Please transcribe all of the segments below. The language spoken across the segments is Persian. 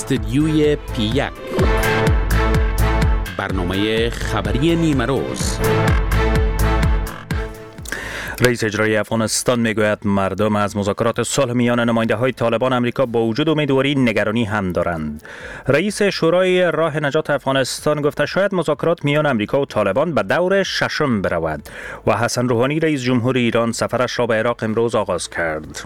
استدیوی پی1 برنامه خبری نیمروز. رئیس اجرایی افغانستان میگوید مردم از مذاکرات صلح میان نماینده‌های طالبان آمریکا با وجود امیدواری نگرانی هم دارند. رئیس شورای راه نجات افغانستان گفته شاید مذاکرات میان آمریکا و طالبان به دور ششم برود و حسن روحانی رئیس جمهور ایران سفرش را به عراق امروز آغاز کرد.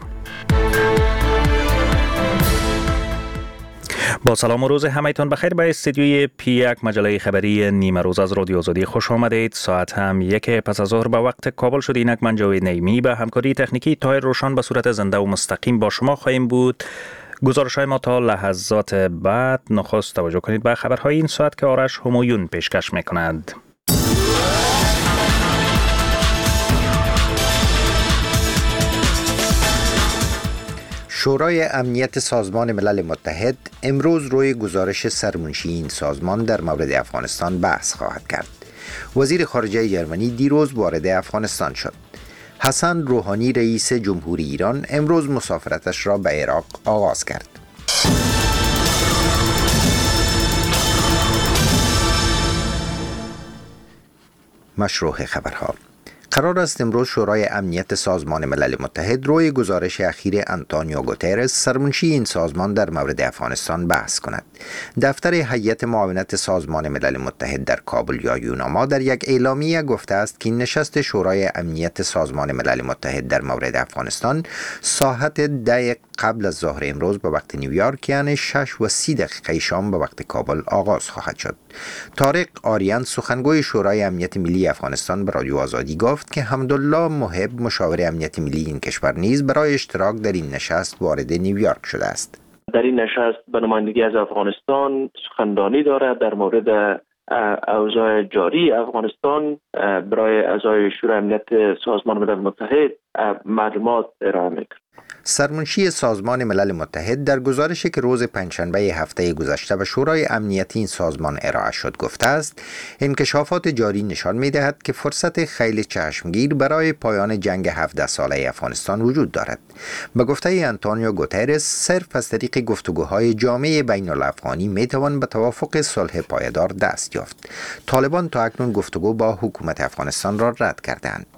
با سلام و روز همه‌تان بخیر. به استدیوی پی1 مجله خبری نیمه روز از رادیو آزادی خوش آمدید. ساعت هم 1 پس از ظهر به وقت کابل شد. اینک من جاوید نیمی به همکاری تکنیکی طاهر روشن به صورت زنده و مستقیم با شما خواهیم بود. گزارش‌های ما تا لحظات بعد. نخست توجه کنید به خبرهای این ساعت که آرش همایون پیشکش می‌کند. شورای امنیت سازمان ملل متحد امروز روی گزارش سرمنشی این سازمان در مورد افغانستان بحث خواهد کرد. وزیر خارجه جرمنی دیروز وارد افغانستان شد. حسن روحانی رئیس جمهوری ایران امروز مسافرتش را به عراق آغاز کرد. مشروع خبرها. قرار است امروز شورای امنیت سازمان ملل متحد روی گزارش اخیر آنتونیو گوترس سرمنشی این سازمان در مورد افغانستان بحث کند. دفتر هیئت معاونت سازمان ملل متحد در کابل یا یوناما در یک اعلامیه گفته است که نشست شورای امنیت سازمان ملل متحد در مورد افغانستان ساعت 10 قبل از ظهر امروز به وقت نیویورک یعنی 6:30 شام به وقت کابل آغاز خواهد شد. طارق آریان سخنگوی شورای امنیت ملی افغانستان به رادیو آزادی گفت که حمدالله محب مشاور امنیت ملی این کشور نیز برای اشتراک در این نشست وارد نیویورک شده است. در این نشست به نمایندگی از افغانستان سخنرانی دارد در مورد اوضاع جاری افغانستان. برای اعضای شورای امنیت سازمان ملل متحد معلومات ارائه می‌کند. سرمنشی سازمان ملل متحد در گزارشی که روز پنجشنبه هفته گذشته به شورای امنیت این سازمان ارائه شد گفته است انکشافات جاری نشان می‌دهد که فرصت خیلی چشمگیر برای پایان جنگ 17 ساله افغانستان وجود دارد. به گفته آنتونیو گوترس صرف از طریق گفتگوهای جامع بین الافغانی میتوان به توافق صلح پایدار دست یافت. طالبان تا اکنون گفتگو با حکومت افغانستان را رد کردند.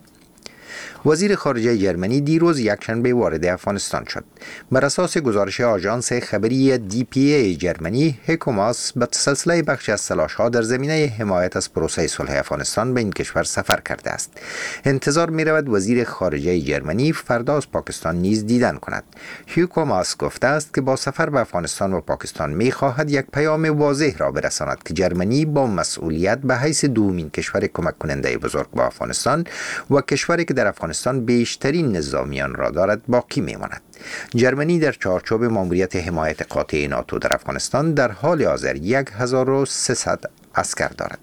وزیر خارجه جرمنی دیروز یکشنبه وارد افغانستان شد. بر اساس گزارش آژانس خبری DPA جرمنی، هیکو ماس به سلسله بخش از تلاش‌ها در زمینه حمایت از پروسه صلح افغانستان به این کشور سفر کرده است. انتظار می‌رود وزیر خارجه جرمنی فردا از پاکستان نیز دیدن کند. هیکو ماس گفته است که با سفر به افغانستان و پاکستان می‌خواهد یک پیام واضح را برساند که جرمنی با مسئولیت به حیث دومین کشور کمک کننده بزرگ با افغانستان و کشوری که در افغانستان بیشترین نظامیان را دارد باقی میماند. جرمنی در چارچوب ماموریت حمایت قاطع ناتو در افغانستان در حال حاضر 1300 عسکر دارد.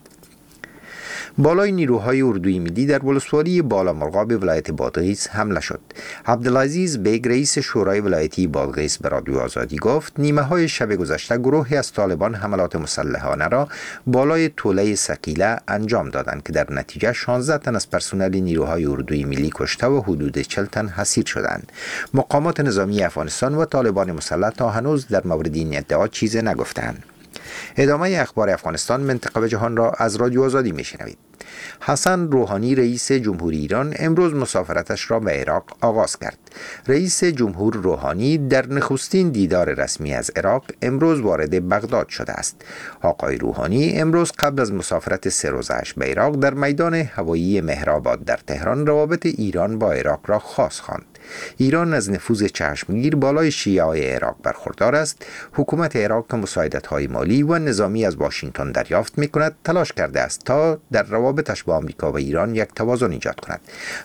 بالای نیروهای اردوی ملی در ولسوالی بالامرغاب ولایت بادغیس حمله شد. عبدالعزیز بیگ رئیس شورای ولایتی بادغیس به رادیو آزادی گفت نیمه های شب گذشته گروهی از طالبان حملات مسلحانه را بالای توله سقیله انجام دادند که در نتیجه 16 تن از پرسنل نیروهای اردوی ملی کشته و حدود 40 تن اسیر شدند. مقامات نظامی افغانستان و طالبان مسلح تا هنوز در مورد این ادعا چیزی نگفتند. ادامه اخبار افغانستان منطقه و جهان را از رادیو آزادی میشنوید. حسن روحانی رئیس جمهوری ایران امروز مسافرتش را به عراق آغاز کرد. رئیس جمهور روحانی در نخستین دیدار رسمی از عراق امروز وارد بغداد شده است. آقای روحانی امروز قبل از مسافرت 3 روزه‌اش به عراق در میدان هوایی مهرآباد در تهران روابط ایران با عراق را خاص خواند. ایران از نفوذ چشمگیر بالای شیعه‌های عراق برخوردار است. حکومت عراق که مساعدت‌های مالی و نظامی از واشنگتن دریافت می‌کند تلاش کرده است تا در روابطش با آمریکا و ایران یک توازن ایجاد کند.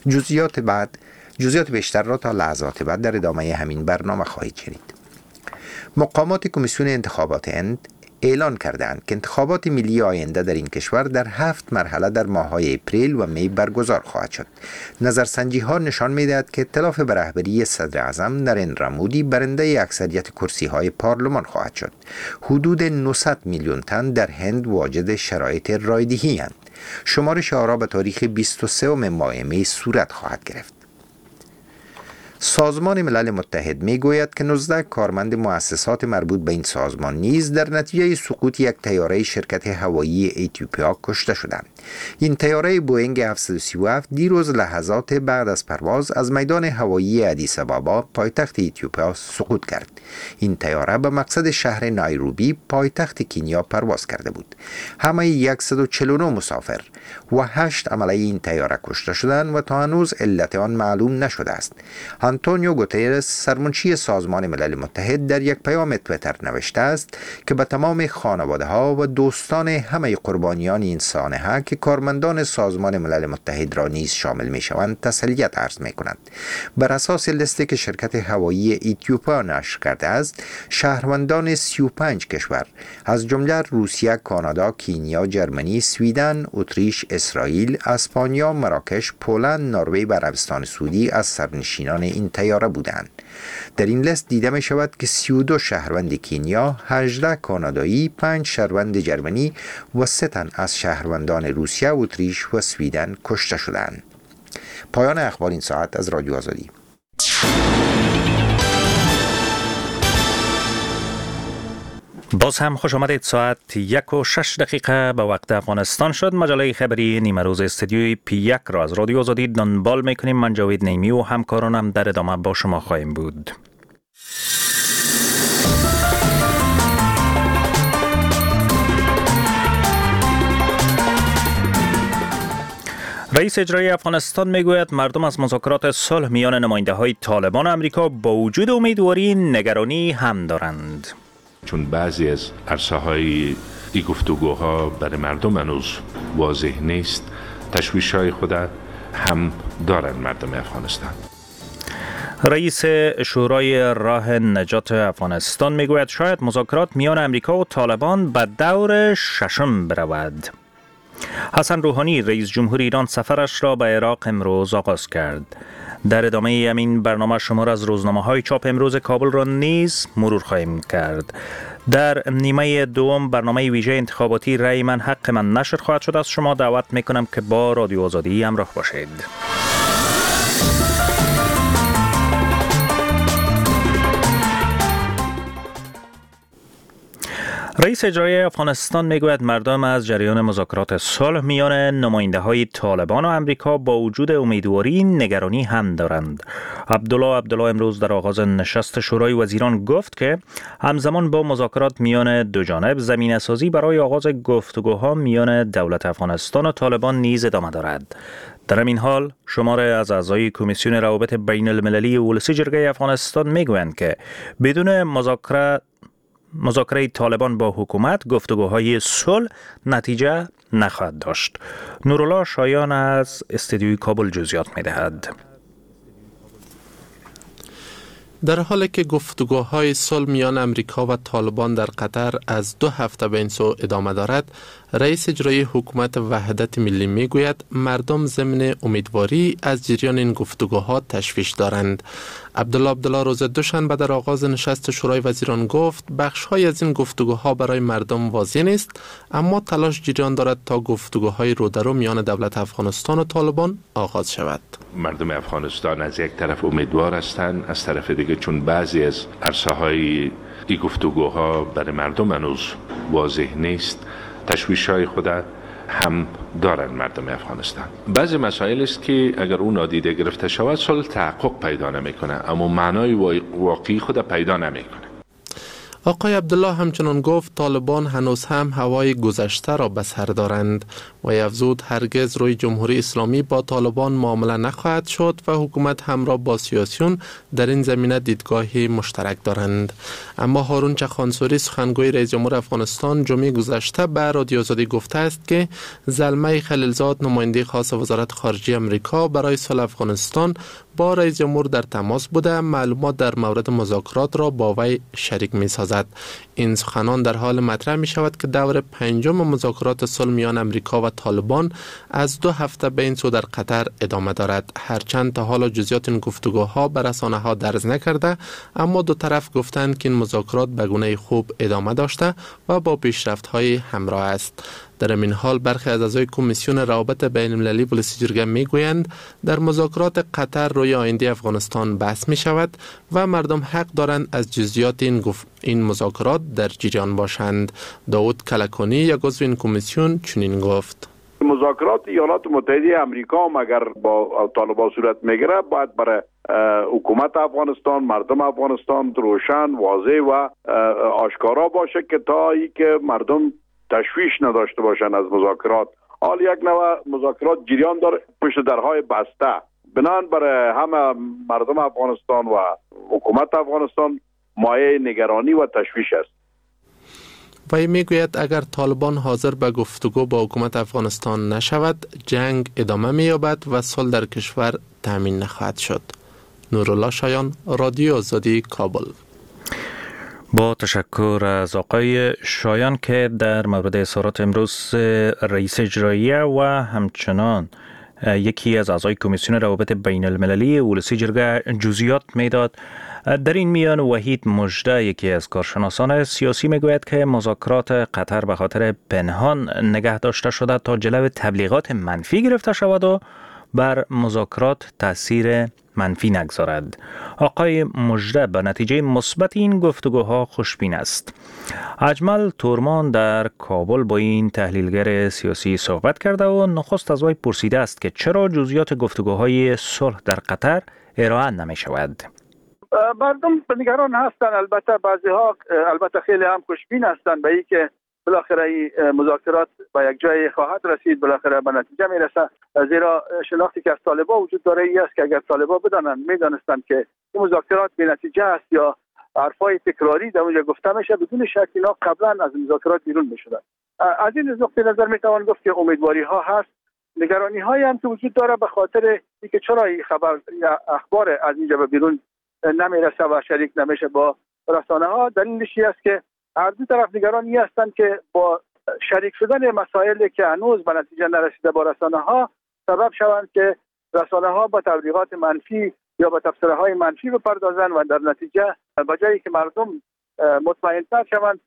جزئیات بیشتر را تا لحظات بعد در ادامه همین برنامه خواهید شنید. مقامات کمیسیون انتخابات هند اعلان کردند که انتخابات ملی آینده در این کشور در 7 مرحله در ماه‌های اپریل و می برگزار خواهد شد. نظرسنجی‌ها نشان می‌دهد که ائتلاف به رهبری صدر اعظم نریندرا مودی برنده اکثریت کرسی‌های پارلمان خواهد شد. حدود 900 میلیون تن در هند واجد شرایط رایدهی اند. شمارش آرا به تاریخ 23 ماه می صورت خواهد گرفت. سازمان ملل متحد می گوید که 19 کارمند مؤسسات مربوط به این سازمان نیز در نتیجه سقوط یک طیاره شرکت هوایی اتیوپیا کشته شدند. این طیاره بوئینگ 737 دیروز لحظات بعد از پرواز از میدان هوایی آدیس آبابا پایتخت اتیوپیا سقوط کرد. این طیاره به مقصد شهر نایروبی پایتخت کنیا پرواز کرده بود. همه 149 مسافر و 8 عمله این طیاره کشته شدند و تا هنوز علت آن معلوم نشده است. آنتونیو گوترس سرمنشی سازمان ملل متحد در یک پیام توییتر نوشته است که به تمام خانواده ها و دوستان همه قربانیان این سانحه که کارمندان سازمان ملل متحد را نیز شامل می شوند تسلیت عرض می کند. بر اساس لیستی که شرکت هوایی اتیوپیا نشر کرده است، شهروندان 35 کشور از جمله روسیه، کانادا، کینیا، جرمنی، سویدن، اتریش، اسرائیل، اسپانیا، مراکش، پولند، نروژ و عربستان سعودی از سرنشینان این طیاره بودند. در این لیست دیده می شود که 32 شهروند کینیا، 18 کانادایی، 5 شهروند جرمنی و 3 تن از شهروندان روسیه، اتریش و سویدن کشته شدند. پایان اخبار این ساعت از رادیو آزادی. باز هم خوش آمدید. ساعت 1:06 به وقت افغانستان شد. مجله خبری نیمه روز استودیوی P1 را از رادیو آزادی دنبال میکنیم. من جاوید نیمی و همکارانم در ادامه با شما خواهیم بود. رئیس اجرایی افغانستان میگوید مردم از مذاکرات صلح میان نماینده‌های طالبان و امریکا با وجود امیدواری نگرانی هم دارند. چون بعضی از عرصه‌های این گفتگوها برای مردم هنوز واضح نیست، تشویش‌های خود هم دارند مردم افغانستان. رئیس شورای راه نجات افغانستان میگوید شاید مذاکرات میان امریکا و طالبان به دور ششم برود. حسن روحانی رئیس جمهور ایران سفرش را به عراق امروز آغاز کرد. در ادامه همین برنامه شمار از روزنامه‌های چاپ امروز کابل را نیز مرور خواهیم کرد. در نیمه دوم برنامه ویژه انتخاباتی رأی من حق من نشر خواهد شد. از شما دعوت میکنم که با رادیو آزادی همراه باشید. رئیس اجرایی افغانستان میگوید مردم از جریان مذاکرات صلح میان نماینده‌های طالبان و امریکا با وجود امیدواری نگرانی هم دارند. عبدالله امروز در آغاز نشست شورای وزیران گفت که همزمان با مذاکرات میان دو جانب زمینه‌سازی برای آغاز گفتگوها میان دولت افغانستان و طالبان نیز ادامه دارد. در همین حال شماره از اعضای کمیسیون روابط بین المللی ولسی جرگه افغانستان میگویند که بدون مذاکره طالبان با حکومت گفتگوهای صلح نتیجه نخواهد داشت. نورالله شایان از استودیوی کابل جزئیات می‌دهد. در حالی که گفتگوهای صلح میان امریکا و طالبان در قطر از 2 هفته به این سو ادامه دارد، رئیس اجرایی حکومت وحدت ملی میگوید مردم ضمن امیدواری از جریان این گفتگوها تشویش دارند. عبدالله روز دوشنبه در آغاز نشست شورای وزیران گفت بخش‌های از این گفتگوها برای مردم واضح نیست، اما تلاش جریان دارد تا گفتگوهای رودرو میان دولت افغانستان و طالبان آغاز شود. مردم افغانستان از یک طرف امیدوار هستند، از طرف دیگه چون بعضی از عرصه‌های این گفتگوها برای مردم هنوز واضح نیست، تشویش‌های خود هم دارند مردم افغانستان. بعضی مسائل است که اگر اون نادیده گرفته شود صلح تحقق پیدا نمیکنه، اما معنای واقعی خود پیدا نمیکنه. آقای عبدالله همچنان گفت طالبان هنوز هم هوای گذشته را به سر دارند و افزود هرگز روی جمهوری اسلامی با طالبان معامله نخواهد شد و حکومت همراه با سیاسیون در این زمینه دیدگاهی مشترک دارند. اما هارون چخانسوری سخنگوی رئیس جمهور افغانستان جمعه گذشته به رادیو آزادی گفته است که زلمه خلیلزاد نماینده خاص وزارت خارجه آمریکا برای صلح افغانستان با رئیس جمهور در تماس بوده، معلومات در مورد مذاکرات را با وی شریک می سازد. این سخنان در حال مطرح می شود که دور 5 مذاکرات صلح میان امریکا و طالبان از 2 هفته به این سو در قطر ادامه دارد. هرچند تا حالا جزئیات این گفتگوها به رسانه‌ها درز نکرده، اما دو طرف گفتند که این مذاکرات به گونه خوب ادامه داشته و با پیشرفت‌های همراه است. در این حال برخی از اعضای کمیسیون روابط بین المللی ولسی جرگه میگویند در مذاکرات قطر روی آینده افغانستان بحث می شود و مردم حق دارند از جزئیات این مذاکرات در جریان باشند. داود کلکانی یک عضو این کمیسیون چنین گفت: مذاکرات ایالات متحده آمریکا اگر با طالبان صورت میگیره باید برای حکومت افغانستان، مردم افغانستان روشن، واضح و آشکارا باشه که تا ای که مردم تشویش نداشته باشن از مذاکرات. حال یک نوع مذاکرات جریان داره پشت درهای بسته. بنان برای همه مردم افغانستان و حکومت افغانستان مایه نگرانی و تشویش است. وی میگوید اگر طالبان حاضر به گفتگو با حکومت افغانستان نشود، جنگ ادامه می‌یابد و صلح در کشور تامین نخواهد شد. نورالله شایان، رادیو آزادی، کابل. با تشکر از آقای شایان که در مورد اظهارات امروز رئیس اجراییه و همچنان یکی از اعضای کمیسیون روابط بین المللی ولسی جرگه جزئیات میداد. در این میان وحید مژده، یکی از کارشناسان سیاسی، میگوید که مذاکرات قطر به خاطر پنهان نگه داشته شده تا جلو تبلیغات منفی گرفته شود و بر مذاکرات تاثیر منفی نگذارد. آقای مژده به نتیجه مثبت این گفتگوها خوشبین است. اجمل تورمان در کابل با این تحلیلگر سیاسی صحبت کرده و نخست از وی پرسیده است که چرا جزئیات گفتگوهای صلح در قطر ارائه نمی شود. مردم نگران هستند، البته بعضی‌ها البته خیلی هم خوشبین هستند به این که بالاخره این مذاکرات به یک جای خواهد رسید، بالاخره به نتیجه میرسه. زیرا شناختی که از طالبان وجود داره این است که اگر طالبان میدانستند که این مذاکرات بی نتیجه است یا حرفای تکراری در اونجا گفته میشه، بدون شک اینا قبلا از مذاکرات بیرون میشدن. از این نقطه نظر میتوان گفت که امیدواری ها هست، نگرانی هایی هم که وجود داره به خاطر اینکه چرا این خبر یا اخبار از اینجا به بیرون نمیرسه و شریک نمیشه با رسانه ها. دلیلش است که هر دو طرف نگرانی هستند که با شریک شدن مسائلی که هنوز به نتیجه نرسیده با رسانه ها سبب شوند که رسانه ها با تبلیغات منفی یا با تفسیرهای های منفی بپردازند و در نتیجه به جایی که مردم مطمئن‌تر شوند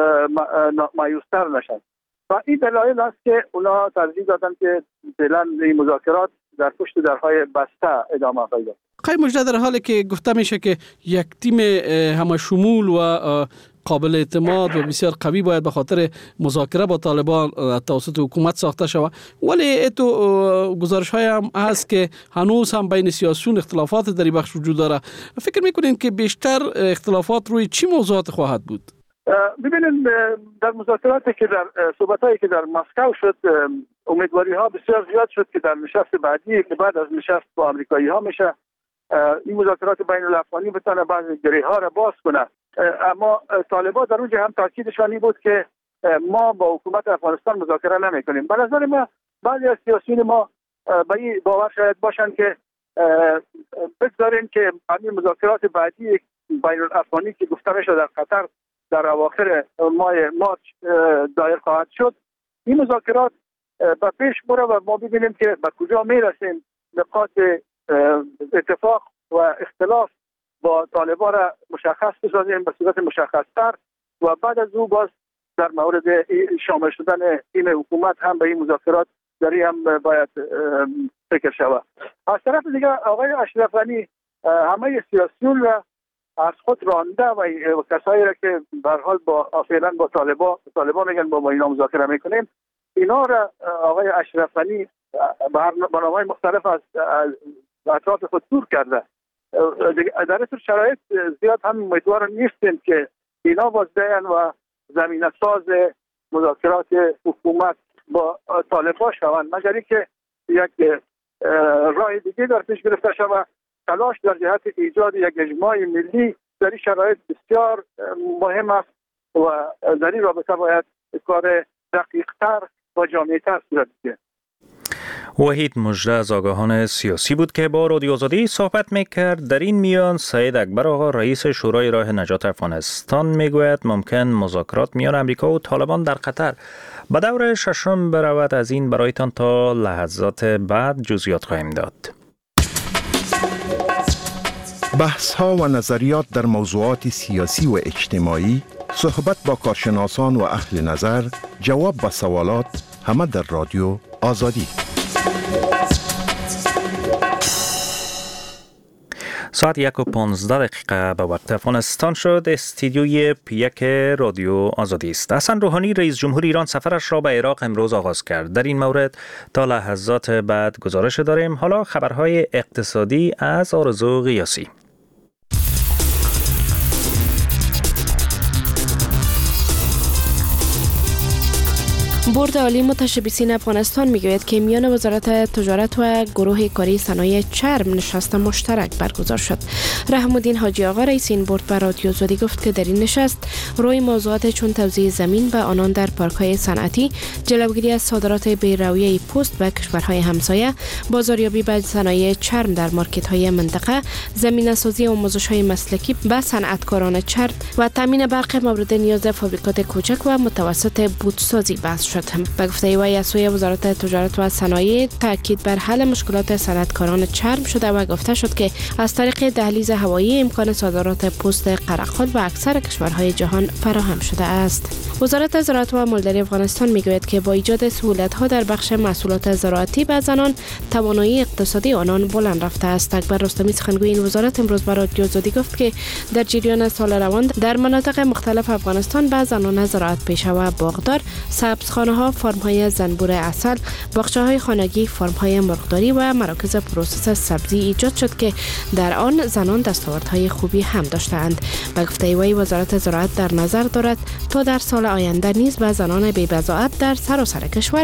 مایوس‌تر نشند. و این دلایل است که اونا ترجیح دادن که فعلا این مذاکرات در پشت درهای بسته ادامه پیدا کنه. آقای مژده، در حالی که گفته میشه که یک تیم همه شمول و قابل اعتماد و بسیار قوی باید به خاطر مذاکره با طالبان توسط حکومت ساخته شود، ولی تو گزارش های هم هست که هنوز هم بین سیاسیون اختلافات در این بخش وجود داره. فکر میکنین که بیشتر اختلافات روی چی موضوعات خواهد بود؟ ببینید در مذاکراتی که در صحبتایی که در مسکو شد، امیدواری ها بسیار زیاد شد که در نشست بعدی که بعد از نشست با آمریکایی ها میشه این مذاکرات بین الافغانی بتونه بعضی گره ها را باز کنه. اما طالبان در اونجا هم تاکیدشان این بود که ما با حکومت افغانستان مذاکره نمی‌کنیم. به نظر ما بعضی از سیاسیون ما به این باور شاید باشن که بگذاریم که همین مذاکرات بعدی بین الافغانی که گفته میشه در قطر در اواخر ماه مارچ دایر خواهد شد، این مذاکرات به پیش بره و ما ببینیم که به کجا میرسیم. نقاط اتفاق و اختلاف با طالبان را مشخص بسازیم به صورت مشخص‌تر و بعد از او باز در مورد شامل شدن این حکومت هم به این مذاکرات داری هم باید فکر شود. از طرف دیگر آقای اشرف غنی همه سیاسیون را از خود رانده و کسایی را که به هر حال با فعلا با طالبان میگن با اینا مذاکره میکنیم، اینا را آقای اشرف غنی به نام‌های مختلف از اطراف خود دور کرده. در این شرایط زیاد هم امیدوار نیستیم که اینا بازدهن و زمینه ساز مذاکرات حکومت با طالبان شوند، مگر اینکه یک راه دیگه در پیش گرفته شود. تلاش در جهت ایجاد یک اجماع ملی در این شرایط بسیار مهم است و در این رابطه باید کار دقیق‌تر و جامع‌تر صورت بگیرد. وحید مژده از آگاهان سیاسی بود که با رادیو آزادی صحبت میکرد. در این میان سعید اکبر آقا رئیس شورای راه نجات افغانستان میگوید ممکن مذاکرات میان امریکا و طالبان در قطر به دور ششم برود. از این برایتان تا لحظات بعد جزئیات خواهیم داد. بحث ها و نظریات در موضوعات سیاسی و اجتماعی صحبت با کارشناسان و اهل نظر، جواب به سوالات، همه در رادیو آزادی. ساعت 1:15 به وقت افغانستان شد. استودیوی پیک رادیو آزادی است. حسن روحانی رئیس جمهور ایران سفرش را به عراق امروز آغاز کرد. در این مورد تا لحظات بعد گزارش داریم. حالا خبرهای اقتصادی از آرزو قیاسی. بورد عالی متشبثین افغانستان میگوید که میان وزارت تجارت و گروه کاری صنایع چرم نشست مشترک برگزار شد. رحم الدین حاجی آقا رئیس این بورد بر رادیو آزادی گفت که در این نشست روی موضوعات چون توزیع زمین به آنان در پارک‌های صنعتی، جلوگیری از صادرات بی‌رویه پوست به کشورهای همسایه، بازاریابی به صنایع چرم در مارکت‌های منطقه، زمینه‌سازی آموزش‌های مسلکی به صنعتکاران چرم و تامین برق مورد نیاز فابریکات کوچک و متوسط بوتسازی بحث شد. به گفته وی از سوی وزارت تجارت و صنایع تاکید بر حل مشکلات صنعتکاران چرم شده و گفته شد که از طریق دهلیز هوایی امکان صادرات پوست قرق‌خود به اکثر کشورهای جهان فراهم شده است. وزارت زراعت و مالداری افغانستان میگوید که با ایجاد سهولت‌ها در بخش محصولات زراعتی به زنان، توانایی اقتصادی آنان بلند رفته است. اکبر رستمی سخنگوی این وزارت امروز به رادیو آزادی گفت که در جریان سال روان در مناطق مختلف افغانستان به زنان زراعت پیشه و باغدار، سبزخانه‌ها، فارم‌های زنبور عسل، باغچه‌های خانگی، فارم‌های مرغداری و مراکز پروسس سبزی ایجاد شد که در آن زنان دستاوردهای خوبی هم داشتند. به گفته وی وزارت زراعت در نظر دارد تا در سال آینده نیز به زنان بی‌بضاعت در سراسر کشور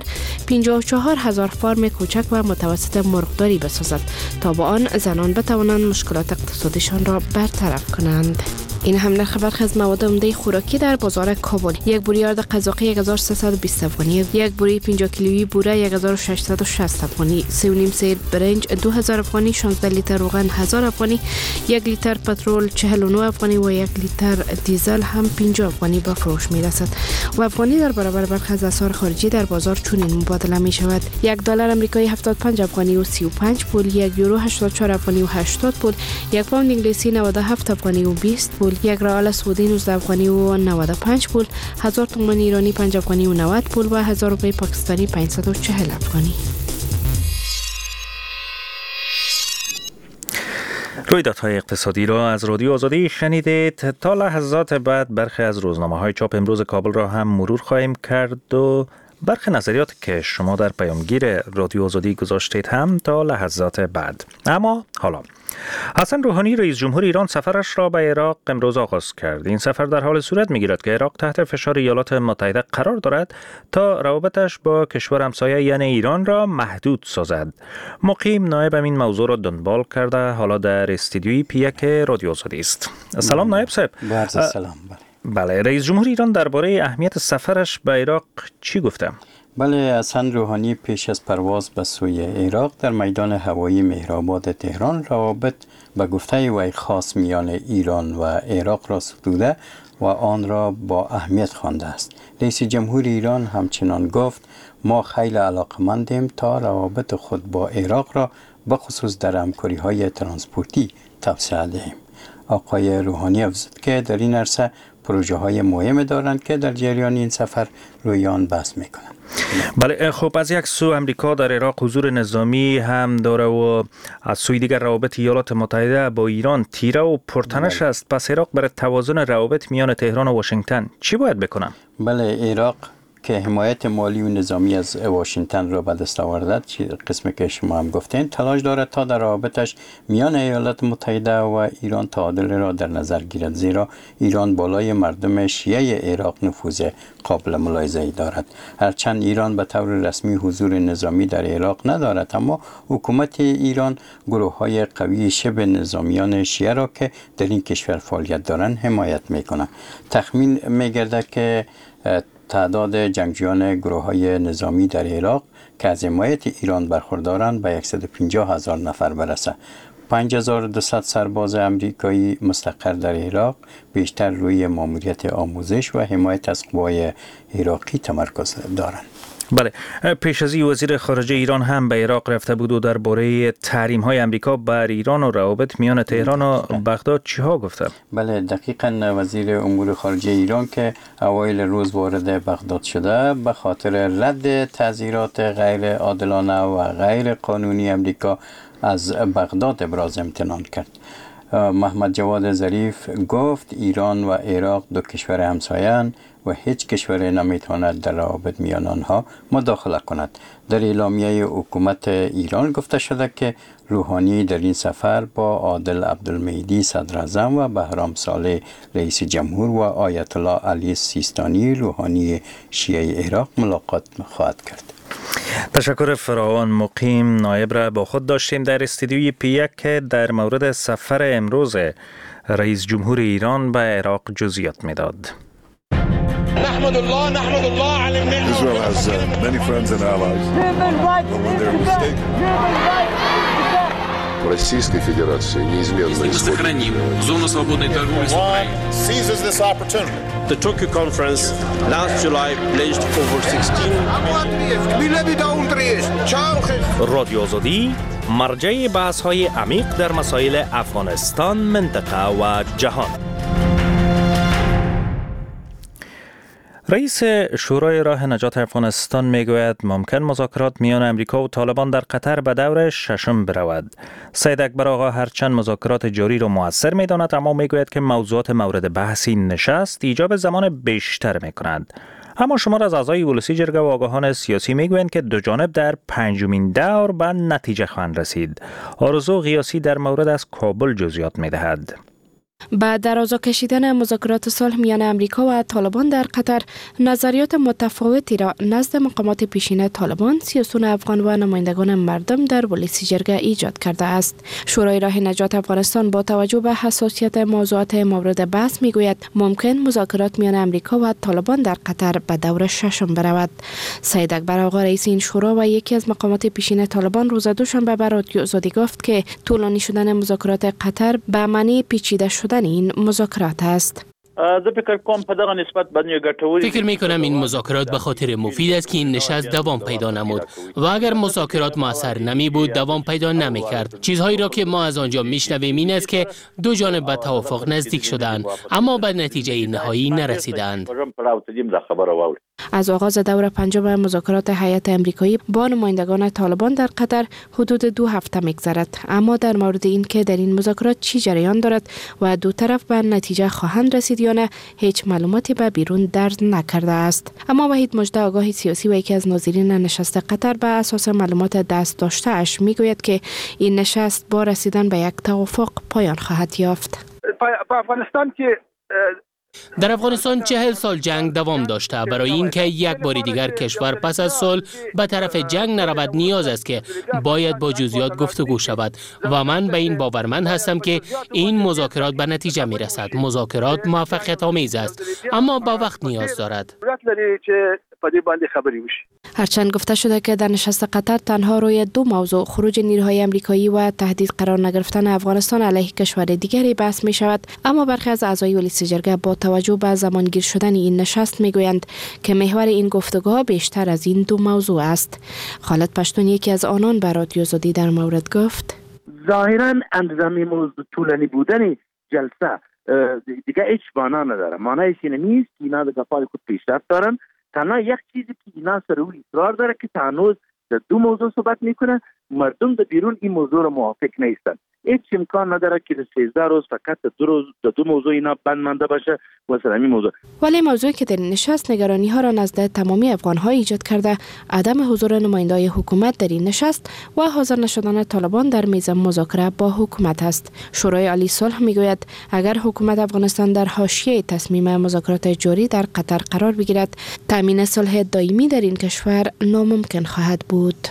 54,000 فارم کوچک و متوسط مرغداری بسازد تا با آن زنان بتوانند مشکلات اقتصادیشان را برطرف کنند. این هم نرخ برخی از مواد عمده خوراکی در بازار کابل: یک بوری آرد قزاقی 1320 افغانی، یک بوری 50 کیلویی بوره 1660 افغانی، 3.5 سیر برنج 2000 افغانی، 16 لیتر روغن 1000 افغانی، 1 لیتر پترول 49 افغانی و 1 لیتر دیزل هم 50 افغانی به فروش می رسد. و افغانی در برابر برخی از اسعار خارجی در بازار چنین مبادله می شود: $1 آمریکایی 75 افغانی و 35 پول، 1 یورو 84 افغانی و 80 پول، 1 پوند انگلیسی 97 افغانی و 20 پول، 1 ریال سعودی 19 افغانی و 95 پول، 1000 تومان ایرانی 5 افغانی و 90 پول و 1000 روپیه پاکستانی 540 افغانی. رویدادهای اقتصادی را از رادیو آزادی شنیدید. تا لحظات بعد برخی از روزنامه‌های چاپ امروز کابل را هم مرور خواهیم کرد و برخی نظریات که شما در پیامگیر رادیو آزادی گذاشتید هم تا لحظات بعد. اما حالا حسن روحانی رئیس جمهور ایران سفرش را به عراق امروز آغاز کرد. این سفر در حال صورت می‌گیرد که عراق تحت فشار ایالات متحده قرار دارد تا روابطش با کشور همسایه یعنی ایران را محدود سازد. مقیم نایب این موضوع را دنبال کرده حالا در استودیوی پیک رادیو آزادی است. سلام نایب صاحب. سلام. بله، رئیس جمهور ایران درباره اهمیت سفرش به عراق چی گفته؟ بله، حسن روحانی پیش از پرواز به سوی عراق در میدان هوایی مهرآباد تهران روابط به گفته وی خاص میان ایران و عراق را ستوده و آن را با اهمیت خوانده است. رئیس جمهور ایران همچنان گفت ما خیلی علاقمندیم تا روابط خود با عراق را به خصوص در همکاری‌های ترانسپورتی توسعه دهیم. آقای روحانی افزود که در این عرصه پروژه های مهم دارند که در جریان این سفر روی آن بحث میکنند. بله، خب از یک سو امریکا در عراق حضور نظامی هم داره و از سوی دیگر روابط ایالات متحده با ایران تیره و پرتنش است. پس عراق برای توازن روابط میان تهران و واشنگتن چی باید بکنه؟ بله، عراق که حمایت مالی و نظامی از واشنگتن را به دست آورده، قسمی که شما هم گفتین، تلاش دارد تا در روابطش میان ایالات متحده و ایران تعادل را در نظر گیرد، زیرا ایران بالای مردم شیعه عراق نفوذ قابل ملاحظه‌ای دارد. هرچند ایران به طور رسمی حضور نظامی در عراق ندارد، اما حکومت ایران گروه‌های قوی شبه نظامیان شیعه را که در این کشور فعالیت دارند حمایت می‌کند. تخمین می‌گردد که تعداد جنگجویان گروه‌های نظامی در عراق که از حمایت ایران برخوردارند به 150,000 نفر برسه. 5200 سرباز امریکایی مستقر در عراق بیشتر روی ماموریت آموزش و حمایت از قوای عراقی تمرکز دارند. بله، پیش از این وزیر خارجه ایران هم به عراق رفته بود و درباره تحریم‌های امریکا بر ایران و روابط میان تهران و بغداد چی‌ها گفته؟ بله، دقیقاً وزیر امور خارجه ایران که اوایل روز وارد بغداد شده به خاطر رد تعزیرات غیر عادلانه و غیر قانونی امریکا از بغداد ابراز امتنان کرد. محمد جواد ظریف گفت ایران و عراق دو کشور همسایه‌اند و هیچ کشور نمیتواند در روابط میان آنها مداخله کند. در اعلامیه حکومت ایران گفته شده که روحانی در این سفر با عادل عبدالمهدی صدر اعظم و بهرام صالح رئیس جمهور و آیت الله علی سیستانی روحانی شیعه عراق ملاقات خواهد کرد. تشکر فراوان. مقیم نایب را با خود داشتیم در استودیوی پی یک که در مورد سفر امروز رئیس جمهور ایران به عراق جزئیات میداد. نحمد الله على النعمة. Israel has many friends and allies. But when they're mistaken. Российской Федерации неизменно сохраним зону свободной торговли с Украиной. Seizes this opportunity. The Tokyo conference last July pledged over 16 رادیو آزادی مرجع بحث‌های عمیق در مسائل افغانستان، منطقه و جهان. رئیس شورای راه نجات افغانستان میگوید ممکن مذاکرات میان امریکا و طالبان در قطر به دور ششم برود. سید اکبر آقا هرچند مذاکرات جاری را مؤثر میداند، اما میگوید که موضوعات مورد بحث این نشست ایجاب زمان بیشتر میکنند. اما شمار از اعضای ولسی جرگه و آگاهان سیاسی میگویند که دو جانب در پنجمین دور به نتیجه خواهند رسید. آرزو غیاسی در مورد از کابل جزئیات میدهد. با درازا کشیدن مذاکرات صلح میان امریکا و طالبان در قطر، نظریات متفاوتی را نزد مقامات پیشین طالبان، سیاسیون افغان و نمایندگان مردم در ولسی جرگه ایجاد کرده است. شورای راه نجات افغانستان با توجه به حساسیت موضوعات مورد بحث میگوید ممکن مذاکرات میان امریکا و طالبان در قطر به دور ششم برود. سید اکبر آقا رئیس این شورا و یکی از مقامات پیشین طالبان روز دوشنبه به رادیو آزادی گفت که طولانی شدن مذاکرات قطر به معنی پیچیده شدن این مذاکرات است. فکر می کنم این مذاکرات به خاطر مفید است که این نشست دوام پیدا نمود و اگر مذاکرات موثر نمی بود دوام پیدا نمی کرد. چیزهایی را که ما از آنجا می شنویم این است که دو جانب به توافق نزدیک شدند اما به نتیجه نهایی نرسیدند. از آغاز دور پنجم مذاکرات هیئت امریکایی با نمایندگان طالبان در قطر حدود 2 هفته می‌گذرد، اما در مورد این که در این مذاکرات چی جریان دارد و دو طرف به نتیجه خواهند رسید یا نه هیچ معلوماتی به بیرون درز نکرده است. اما وحید مجده آگاه سیاسی و یکی از ناظرین نشست قطر به اساس معلومات دست داشته اش میگوید که این نشست با رسیدن به یک توافق پایان خواهد یافت. افغانستان که در افغانستان 40 سال جنگ دوام داشته. برای اینکه یک بار دیگر کشور پس از صلح به طرف جنگ نرود نیاز است که باید با جزئیات گفتگو شود و من به این باورمند هستم که این مذاکرات به نتیجه میرسد. مذاکرات موفقیت آمیز است اما با وقت نیاز دارد. هرچند گفته شده که در نشست قطر تنها روی 2 موضوع خروج نیروهای امریکایی و تهدید قرار نگرفتن افغانستان علیه کشور دیگری بحث می شود، اما برخی از اعضای ولسی جرگه با توجه به زمانگیر شدن این نشست می گویند که محور این گفتگوها بیشتر از این 2 موضوع است. خالد پشتون یکی از آنان به رادیو آزادی در مورد گفت ظاهرا اندازه موضوع طولانی بودن جلسه دیگه هیچ معنا نداره. معنیش این نیست که اینا دیگه پای خود پیشرفت دارن. تنها یک چیزی که اینا سر او اصرار داره که هنوز در 2 موضوع صحبت میکنه، مردم در بیرون این موضوع رو موافق نیستن. هیچ امکان نداره که در 13 روز فقط در 2 موضوع اینا بند مانده باشه مثلا این موضوع. ولی موضوعی که در این نشست نگرانی ها را نزد تمامی افغان ها ایجاد کرده عدم حضور نمایندای حکومت در این نشست و حاضر نشدن طالبان در میز مذاکره با حکومت است. شورای عالی صلح میگوید اگر حکومت افغانستان در حاشیه تصمیم مذاکرات جاری در قطر قرار بگیرد، تامین صلح دائمی در این کشور ناممکن خواهد بود.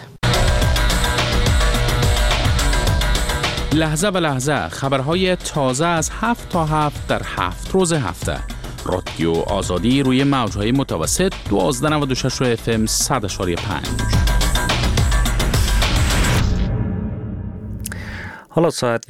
لحظه به لحظه خبرهای تازه از 7 تا 7 در 7 روز هفته. رادیو آزادی روی موجهای متوسط 1296 FM 100.5. حالا ساعت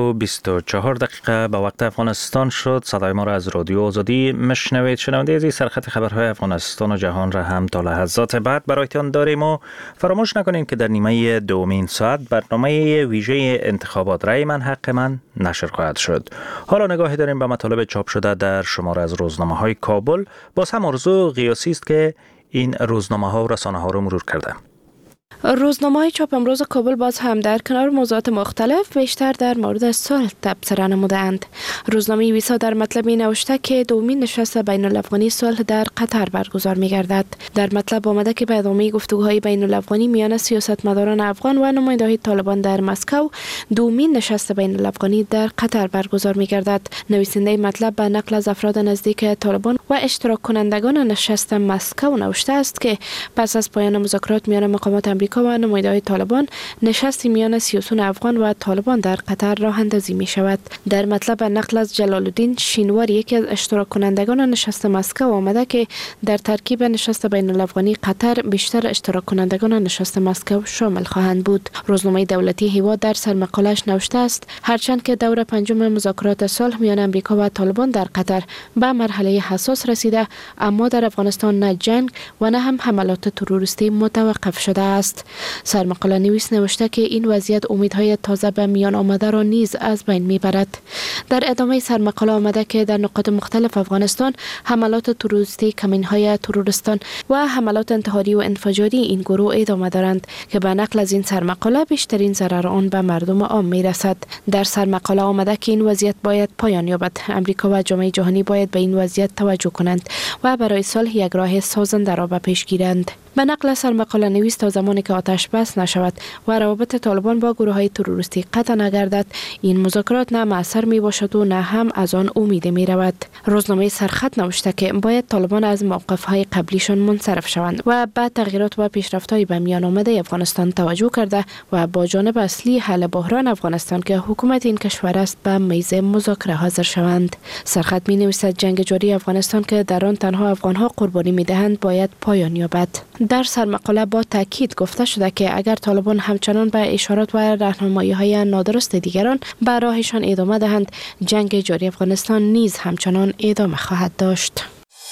1:24 به وقت افغانستان شد. صدای ما را از رادیو آزادی مشنوید. شنونده از سرخط خبرهای افغانستان و جهان را هم تا لحظات بعد برایتان داریم و فراموش نکنید که در نیمه دومین ساعت برنامه ویژه انتخابات رای من حق من نشر خواهد شد. حالا نگاهی داریم به مطالب چاپ شده در شماره از روزنامه‌های کابل. باز هم آرزو قیاسی است که این روزنامه‌ها و رسانه‌ها را مرور کرده. روزنامه‌های چاپ امروز کابل باز هم در کنار موضوعات مختلف بیشتر در مورد صلح تبصره نمودند. روزنامه ویسا در مطلبی نوشته که دومین نشست بین الافغانی صلح در قطر برگزار می‌گردد. در مطلب آمده که به ادامه گفتگوهای بین الافغانی میان سیاستمداران افغان و نماینده‌های طالبان در مسکو، دومین نشست بین الافغانی در قطر برگزار می‌گردد. نویسنده مطلب به نقل از افراد نزدیک طالبان و اشتراک کنندگان نشست مسکو نوشته است که پس از پایان مذاکرات میان مقامات آمریکا و نماینده‌های طالبان، نشستی میان سیاسیون افغان و طالبان در قطر راه اندازی می شود. در مطلب نقل از جلال الدین شینوار، یکی از اشتراک کنندگان نشست مسکو، آمده که در ترکیب نشست بین الافغانی قطر بیشتر اشتراک کنندگان نشست مسکو شامل خواهند بود. روزنامه دولتی هیوا در سرمقاله‌اش نوشته است هرچند که دور پنجم مذاکرات صلح میان آمریکا و طالبان در قطر به مرحله حساس رسیده، اما در افغانستان نه جنگ و نه هم حملات تروریستی متوقف شده است. سرمقاله نویس نوشته که این وضعیت امیدهای تازه به میان آمده را نیز از بین میبرد. در ادامه سرمقاله آمده که در نقاط مختلف افغانستان حملات تروریستی، کمین‌های ترورستان و حملات انتحاری و انفجاری این گروه ادامه دارند که به نقل از این سرمقاله بیشترین ضرر آن به مردم عام میرسد. در سرمقاله آمده که این وضعیت باید پایان یابد. امریکا و جامعه جهانی باید به این وضعیت توجه کنند و برای صلح یک راه سازنده را به پیش گیرند. به نقل سرمقاله نویس تا زمانی که آتش بس نشود و روابط طالبان با گروه‌های تروریستی قطع نگردد، این مذاکرات نه مؤثر می باشد و نه هم از آن امید می رود. روزنامه سرخط نوشته که باید طالبان از موقف‌های قبلیشان منصرف شوند و به تغییرات و پیشرفت‌های به میان آمده افغانستان توجه کرده و با جانب اصلی حل بحران افغانستان که حکومت این کشور است به میز مذاکره حاضر شوند. سرخط می نویسد جنگ جاری افغانستان که در آن تنها افغان‌ها قربانی می‌دهند باید پایان یابد. در سرمقاله با تاکید گفته شده که اگر طالبان همچنان به اشارات و راهنمایی‌های نادرست دیگران به راهشان ادامه دهند، جنگ جاری افغانستان نیز همچنان ادامه خواهد داشت.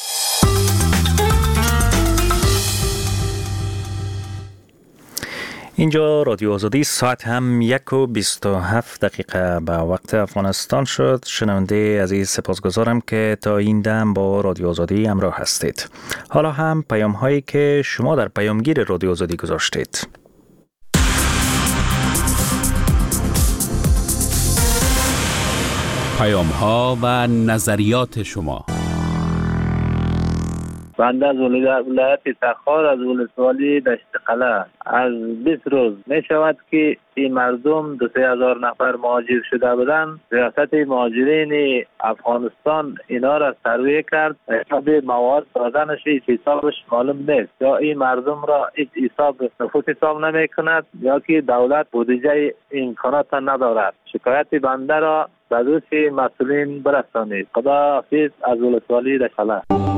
اینجا رادیو آزادی، ساعت هم 1:27 به وقت افغانستان شد. شنونده عزیز سپاسگزارم که تا این دم با رادیو آزادی همراه هستید. حالا هم پیام هایی که شما در پیامگیر رادیو آزادی گذاشتید. پیام ها و نظریات شما. بنده از ولایت تخار از ولسوالی دشت قلعه از 20 روز می شود که این مردم 2-3 هزار نفر مهاجر شده بودن. ریاست مهاجرین افغانستان اینا را سروی کرد، حساب مواد داده نشه، حسابش معلوم نیست، یا این مردم را حساب نفوس حساب نمی کند یا که دولت بودجه امکانات ندارد. شکایت بنده را به دوست مسئولین برسانید. خدا حافظ از ولسوالی دشت قلعه.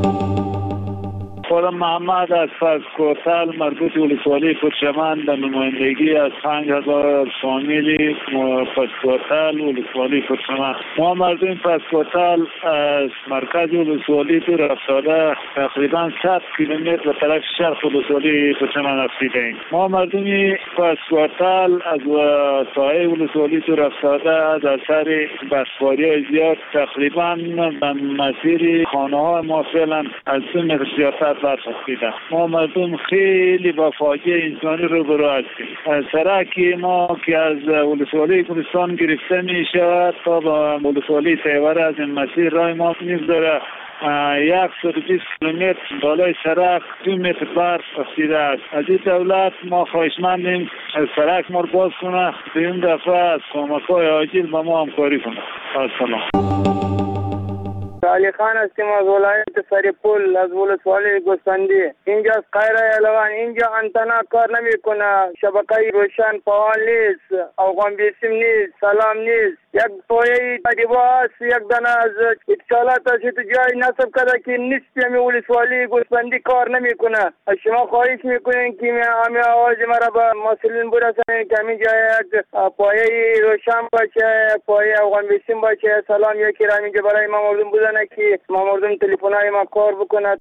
خودم محمد از فسکوتل مربوط ولسوالی پرچمن به نمایندگی از 5000 فامیلی فسکوتل ولسوالی پرچمن. ما مردم فسکوتل از مرکز ولسوالی دور افتاده تقریبا 100 کیلومتر به طرف شرق ولسوالی پرچمن رفتیم. ما مردم فسکوتل از ساحل ولسوالی دور افتاده از اثر بسواری زیاد تقریبا به مسیر خانه ها ما فعلا از 2 متر سیاست برخواسته. ما مردم خیلی با فاجعه انسانی روبرو هستیم. سرکی ما که از ولسوالی کردستان گرفته می شود تا با ولسوالی تیوره از این مسیر راه ما میگذره 120 کیلومتر بالای سرک 2 متر برف افتیده است. از این دولت ما خواهشمندیم سرک ما رو باز کنه، این دفعه از کمک‌های عاجل با ما همکاری کنه. سلام. علی خان هستیم از ولایت سریپول از ولسوالی گوسفندی. اینجا از قاهره الوان، اینجا انتنا کار نمیکنه، شبکه روشن فعال نیست، افغان بیسیم نیست، سلام نیست. یک پایه دیبا هست، یک دانه از اتصالات هست تو جای نصب کرده که نیست. همی ولسوالی گوسفندی کار نمیکنه. شما خواهش میکنین که همه آواز مرا به مسئولین برسانین که همین جای یک پایه روشن باشه، پایه افغان بیسیم باشه. سلام یکی را اینجا برای ما مردم بزنه که ما مردم تلفن‌های ما کار بکند.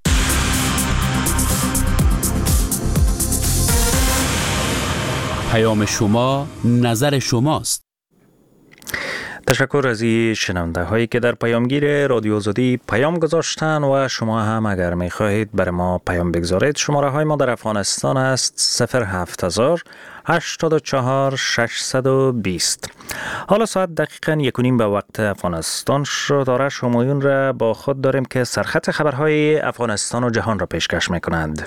پیام شما، نظر شماست. تشکر از این شنونده هایی که در پیامگیر رادیو آزادی پیام گذاشتن و شما هم اگر می خواهید برای ما پیام بگذارید شماره های ما در افغانستان است 07000 84 620. حالا ساعت دقیقاً 1:30 به وقت افغانستان شد. آرش همایون را با خود داریم که سرخط خبرهای افغانستان و جهان را پیشکش می کنند.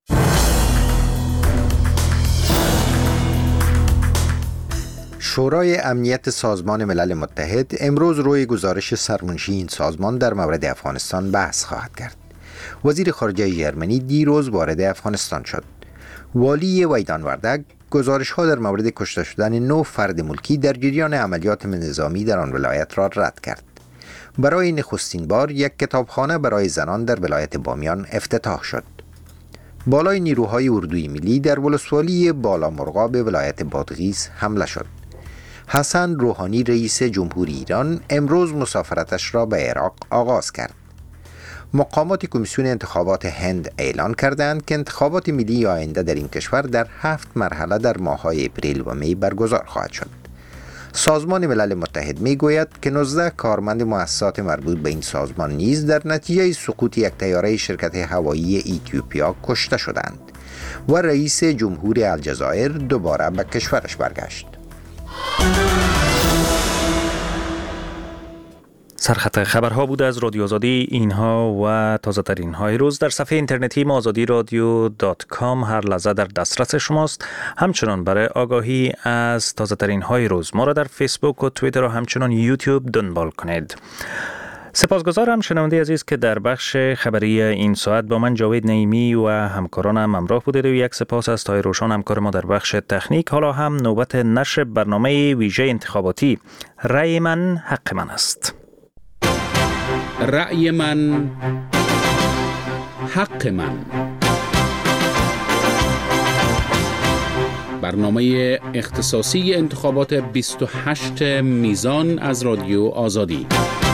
شورای امنیت سازمان ملل متحد امروز روی گزارش سرمنشی این سازمان در مورد افغانستان بحث خواهد کرد. وزیر خارجه ژرمنی دیروز وارد افغانستان شد. والی ویدان وردگ گزارش‌ها در مورد کشته شدن 9 فرد ملکی در جریان عملیات نظامی در آن ولایت را رد کرد. برای نخستین بار یک کتابخانه برای زنان در ولایت بامیان افتتاح شد. بالای نیروهای اردوی ملی در ولسوالی بالا مرغاب ولایت بادغیس حمله شد. حسن روحانی رئیس جمهوری ایران امروز مسافرتش را به عراق آغاز کرد. مقامات کمیسیون انتخابات هند اعلان کردند که انتخابات ملی آینده در این کشور در 7 مرحله در ماه‌های اپریل و می برگزار خواهد شد. سازمان ملل متحد می گوید که 19 کارمند مؤسسات مربوط به این سازمان نیز در نتیجه سقوط یک طیاره شرکت هوایی ایتیوپیا کشته شدند و رئیس جمهور الجزایر دوباره به کشورش برگشت. سرخط خبرها بود از رادیو آزادی. اینها و تازه ترین های روز در صفحه اینترنتی azadiradio.com هر لحظه در دسترس شماست. همچنان برای آگاهی از تازه ترین های روز ما را در فیسبوک و توییتر و همچنان یوتیوب دنبال کنید. سپاسگزارم شنونده عزیز که در بخش خبری این ساعت با من جاوید نعیمی و همکارانم همراه بودید و یک سپاس از طاهر روشن همکار ما در بخش تکنیک. حالا هم نوبت نشر برنامه ویژه انتخاباتی رأی من حق من است. رأی من حق من، برنامه اختصاصی انتخابات 28 میزان از رادیو آزادی.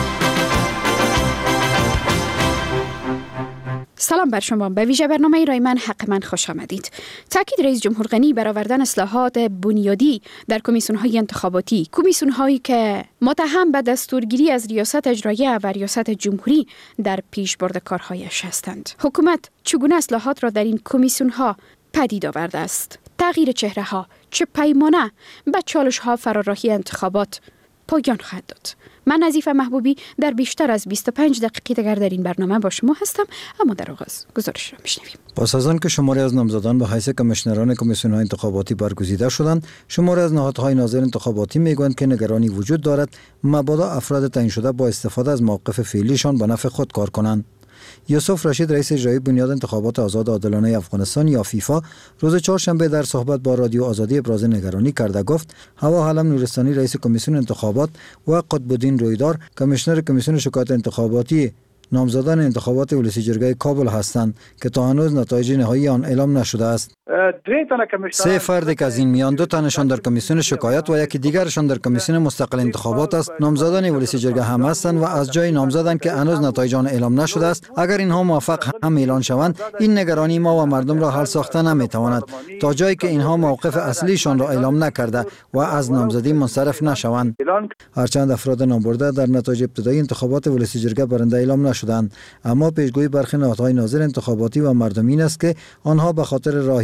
سلام بر شما. به ویژه برنامه رای من حق من خوش آمدید. تاکید رئیس جمهور غنی بر آوردن اصلاحات بنیادی در کمیسیون‌های انتخاباتی، کمیسیون‌هایی که متهم به دستورگیری از ریاست اجراییه و ریاست جمهوری در پیش برد کارهایش هستند. حکومت چگونه اصلاحات را در این کمیسیون‌ها پدید آورده است؟ تغییر چهره‌ها چه پیمانه به چالش‌ها فراراهی انتخابات پایان خواهد داد؟ من نظیفه محبوبی در بیشتر از 25 دقیقه دیگر در این برنامه با شما هستم، اما در آغاز گزارش را میشنویم. پس از آن که شماری از نامزدان به حیث کمیشنران کمیسیون‌های انتخاباتی برگزیده شدند، شماری از نهادهای ناظر انتخاباتی میگویند که نگرانی وجود دارد مبادا افراد تعیین شده با استفاده از موقف فعلیشان به نفع خود کار کنند. یوسف رشید رئیس اجرایی بنیاد انتخابات آزاد عادلانه افغانستان یا فیفا روز چهارشنبه در صحبت با رادیو آزادی ابراز نگرانی کرده گفت هوا حلم نورستانی رئیس کمیسیون انتخابات و قطب‌الدین رویدار کمیشنر کمیسیون شکایت انتخاباتی نامزدان انتخابات ولسی جرگه کابل هستند که تا هنوز نتایج نهایی آن اعلام نشده است. 3 فرد که از این میان 2 تنشان در کمیسیون شکایت و یکی دیگرشان در کمیسیون مستقل انتخابات است نامزدان ولسی جرگه هم هستند و از جای نامزدند که هنوز نتایج آن اعلام نشده است. اگر اینها موفق هم اعلان شوند این نگرانی ما و مردم را حل ساخته نمیتواند تا جایی که اینها موقف اصلیشان را اعلام نکرده و از نامزدی منصرف نشوند. هرچند افراد نامبرده در نتایج ابتدایی انتخابات ولسی جرگه برنده اعلام نشدند، اما پیشگویی برخی نهادهای ناظر انتخاباتی و مردم این است که آنها به خاطر راهی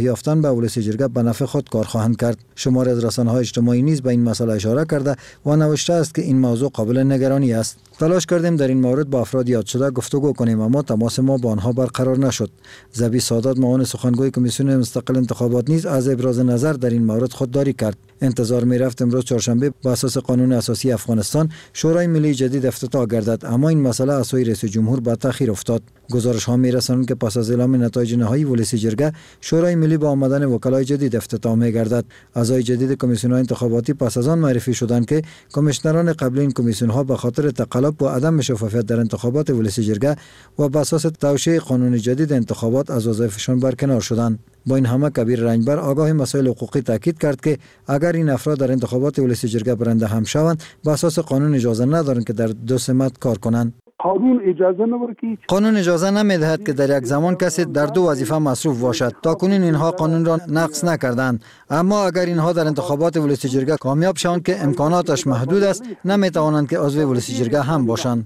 یافتن به ولسی جرگه به نفع خود کار خواهند کرد. شماری از رسانه‌های اجتماعی نیز به این مسئله اشاره کرده و نوشته است که این موضوع قابل نگرانی است. تلاش کردیم در این مورد با افراد یاد شده گفتگو کنیم اما تماس ما با آنها برقرار نشد. ذبی سادات معاون سخنگوی کمیسیون مستقل انتخابات نیز از ابراز نظر در این مورد خودداری کرد. انتظار می‌رفت امروز چهارشنبه بر اساس قانون اساسی افغانستان شورای ملی جدید افتتاح گردد، اما این مسئله از سوی رئیس جمهور به تأخیر افتاد. گزارش‌ها می‌رسانند که پس از اعلام نتایج نهایی ولسی جرگه، شورای ملی با آمدن وکلای جدید افتتاح می‌گردد. اعضای جدید کمیسیون‌های انتخاباتی پس از آن معرفی شدند که کمیشنران قبلی این کمیسیون‌ها به خاطر تقلب و عدم شفافیت در انتخابات ولسی جرگه و بر اساس توشیح قانون جدید انتخابات از وظایفشان برکنار شدند. با این همه کبیر رنجبر آگاه مسائل حقوقی تاکید کرد که اگر این افراد در انتخابات ولسی جرگه برنده هم شوند، به اساس قانون اجازه ندارند که در دو سمت کار کنند. قانون اجازه نمیدهد که در یک زمان کسی در دو وظیفه مصروف باشد. تاکنون اینها قانون را نقض نکردند، اما اگر اینها در انتخابات ولسی جرگه کامیاب شوند که امکاناتش محدود است، نمیتوانند که عضو ولسی جرگه هم باشند.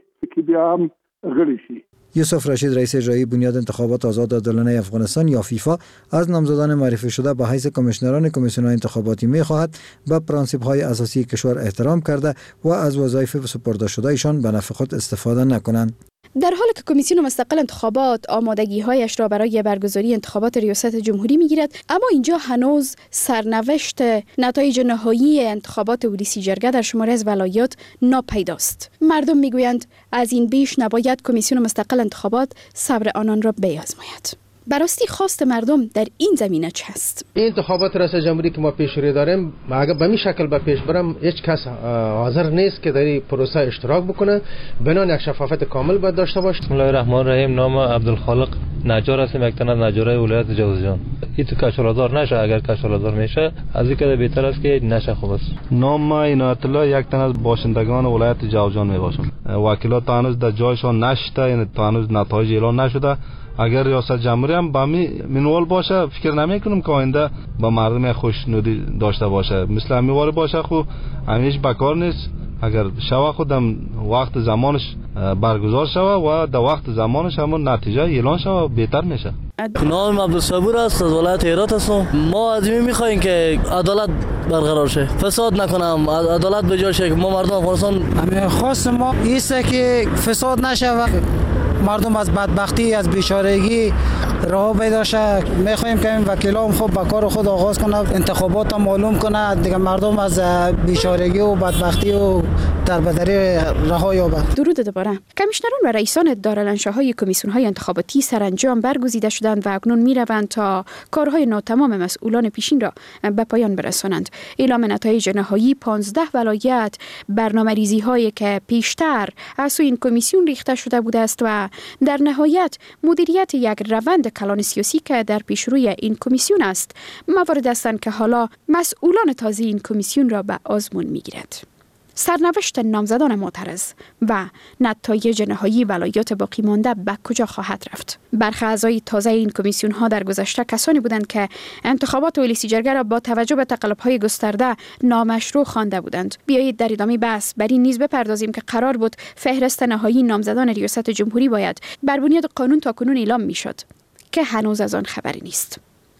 یوسف رشید رئیس اجرایی بنیاد انتخابات آزاد عادلانه افغانستان یا فیفا از نامزدان معرفی شده به حیث کمیشنران کمیسیون‌های انتخاباتی می‌خواهد به پرانسیپ‌های اساسی کشور احترام کرده و از وظایف سپرده شده‌شان به نفع خود استفاده نکنند. در حالی که کمیسیون مستقل انتخابات آمادگی‌هایش را برای برگزاری انتخابات ریاست جمهوری می‌گیرد، اما اینجا هنوز سرنوشت نتایج نهایی انتخابات ولسی جرگه در شماری از ولایات ناپیداست. مردم می‌گویند از این بیش نباید کمیسیون مستقل انتخابات صبر آنان را بیازماید. براستی خواست مردم در این زمینه چه است؟ این انتخابات ریاست جمهوری که ما پیش رو داریم، اگر به این شکل به پیش برم، هیچ کس حاضر نیست که در این پروسه اشتراک بکنه. بنان یک شفافیت کامل باید داشته باشه. بسم الله الرحمن الرحیم. نام عبدالخالق نجار هستم، یک تن از نجارای ولایت جوزجان. این تو کشورازار نشه، اگر کشورازار میشه از این که بهتر است که نشه. خوب است. نام عنایت الله، یک تن از باشندگان ولایت جوزجان میباشم. وکیلات هنوز در جایشان نشده، یعنی هنوز نتایج اعلان نشده. اگر ریاست جمهوری هم با منوال باشه، فکر نمی کنم که آینده با مردم خوشنودی داشته باشه. مثل همیواری باشه خو همیش بکار نیست. اگر شوه خودم وقت زمانش برگزار شوه و در وقت زمانش همون نتیجه اعلان شوه بهتر میشه. نام عبدالصبور است، از ولایت هرات هستم. ما از این میخوایم که عدالت برقرار شه، فساد نکنم، عدالت به جای شه. ما مردم افغانستان خواست ما ایست که فساد نشه، مردم از بدبختی، از بیچارگی راه پیدا شه. میخوایم که این وکیلان خوب به کار خود آغاز کنه، انتخابات معلوم کنه، دیگه مردم از بیچارگی و بدبختی و دربدری رها یابد. درود دوباره. کمیشنران و رئیسان دارالانشاهای کمیسیون‌های انتخاباتی سرانجام برگزیده شدند و اکنون میروند تا کارهای ناتمام مسئولان پیشین را به پایان برسانند. اعلام نتایج نهایی 15 ولایت برنامه‌ریزی‌هایی که پیشتر از این کمیسیون ریخته شده بوده است و در نهایت مدیریت یک روند کلان سیاسی که در پیشروی این کمیسیون است، موارد هستند که حالا مسئولان تازه این کمیسیون را به آزمون میگیرد. سرنوشت نامزدان معترض و نتایج نهایی ولایات باقی مانده به کجا خواهد رفت؟ برخی اعضای تازه این کمیسیون ها در گذشته کسانی بودند که انتخابات ولسی جرگه را با توجه به تقلب‌های گسترده نامشروع خوانده بودند. بیایید در ادامه بحث بر این نیز بپردازیم که قرار بود فهرست نهایی نامزدان ریاست جمهوری باید بر بنیاد قانون تاکنون اعلام میشد که هنوز از آن خبری نیست.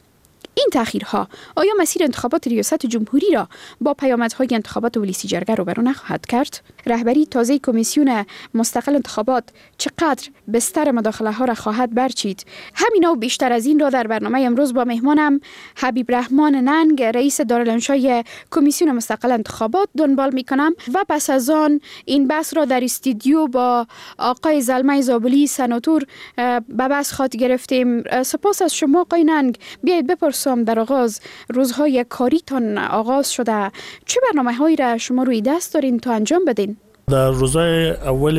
این تأخیرها آیا مسیر انتخابات ریاست جمهوری را با پیامدهای انتخابات ولسی جرگه روبرو نخواهد کرد؟ رهبری تازه کمیسیون مستقل انتخابات چقدر بستر مداخله ها را خواهد برچید؟ همینا و بیشتر از این را در برنامه امروز با مهمانم حبیب رحمان ننگ، رئیس دارالانشای کمیسیون مستقل انتخابات دنبال میکنم و پس از آن این بحث را در استودیو با آقای زلمه زابلی سناتور به بحث خواهد گرفتیم. سپاس از شما آقای ننگ. بیایید بپرسم در آغاز، روزهای کاریتان آغاز شده، چه برنامه‌هایی را شما روی دست دارین تا انجام بدین؟ در روزهای اول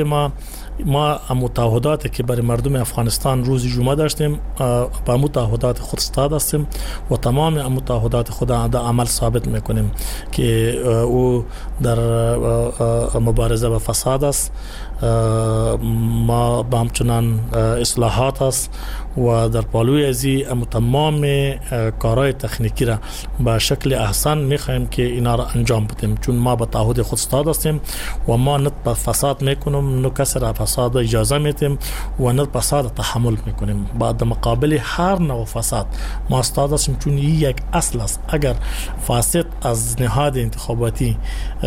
ما متعهداتی که برای مردم افغانستان روز جمعه داشتیم با متعهدات خود استاد هستیم و تمام متعهدات خود در عمل ثابت میکنیم که او در مبارزه با فساد است ما به همچنان اصلاحات است و در پالوی ازی تمام کارهای تکنیکی را به شکل احسن میخوایم که اینا را انجام بدیم، چون ما به تعهد خود استاد هستیم و ما نه فساد میکنیم، نه کسی را فساد اجازه میدیم و نه فساد تحمل میکنیم. بعد مقابل هر نوع فساد ما استاد هستیم، چون این یک اصل است. اگر فاسد از نهاد انتخاباتی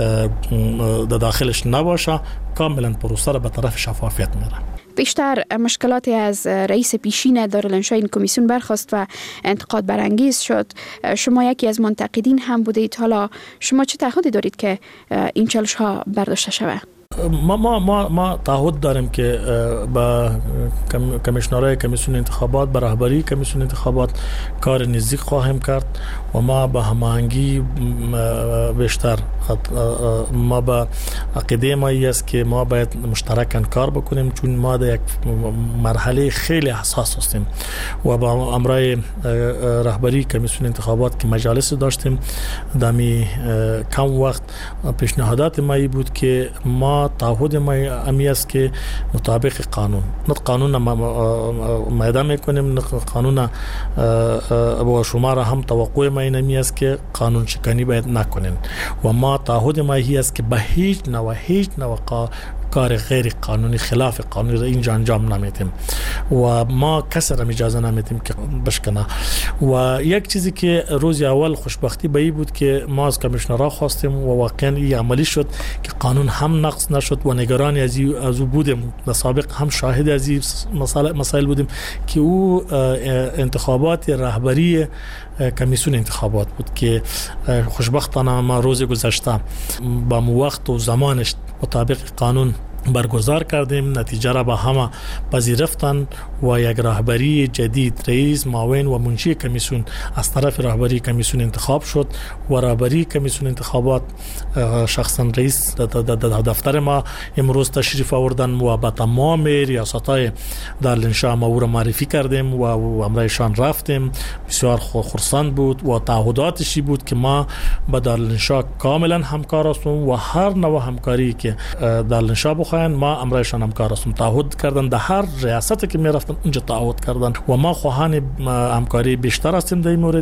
در داخلش نباشه، کاملا پروسه را به طرف شفافیت میره. بیشتر مشکلاتی از رئیس پیشین دارالانشا این کمیسیون برخاست و انتقاد برانگیز شد. شما یکی از منتقدین هم بودید. حالا شما چه تعهدی دارید که این چالش ها برداشته شود؟ ما تعهد داریم که با کمیشنرهای کمیسیون انتخابات، با رهبری کمیسیون انتخابات کار نزدیک خواهیم کرد و ما با هماهنگی بیشتر، ما با عقیده ما است که ما باید مشترکاً کار بکنیم، چون ما در یک مرحله خیلی حساس هستیم و با امرای رهبری کمیسیون انتخابات که مجالس داشتیم دمی کم وقت پیشنهادات ما بود که ما تعهد ما امی است که مطابق قانون معده میکنیم، نه قانون با شما را هم توقع ما اینمی است که قانون شکنی باید نکنین و ما تعهد ما هی است که به هیچ نوع کار غیر قانونی خلاف قانونی را اینجا انجام نمیدیم و ما کسی را اجازه نمیدیم که بشکنه. و یک چیزی که روز اول خوشبختی به این بود که ما از کمیشنرها خواستیم و واقعا این عملی شد که قانون هم نقض نشد و نگرانی از او بودیم. در سابق هم شاهد از این مسائل بودیم که او انتخابات رهبری کمیسیون انتخابات بود که خوشبختانه ما روز گذشته با وقت و زمانش مطابق قانون برگزار کردیم. نتیجه را به همه پذیرفتن و یک رهبری جدید، رئیس، معاون و منشی کمیسیون از طرف رهبری کمیسیون انتخاب شد و رهبری کمیسیون انتخابات شخصا رئیس دفتر ما امروز تشریف آوردن و با تمام ریاست‌های دارالانشا ما او را معرفی کردیم و امرایشان رفتیم. بسیار خرسند بود و تعهداتشی بود که ما با دارالانشا کاملا همکار هستیم و هر نوع همکاری که دارالانشا بخواهد ما امرایشان همکار هستیم. تعهد کردن در هر ریاستی که می رفتن اونجا تعهد کردن و ما خواهان همکاری بیشتر هستیم در این مورد.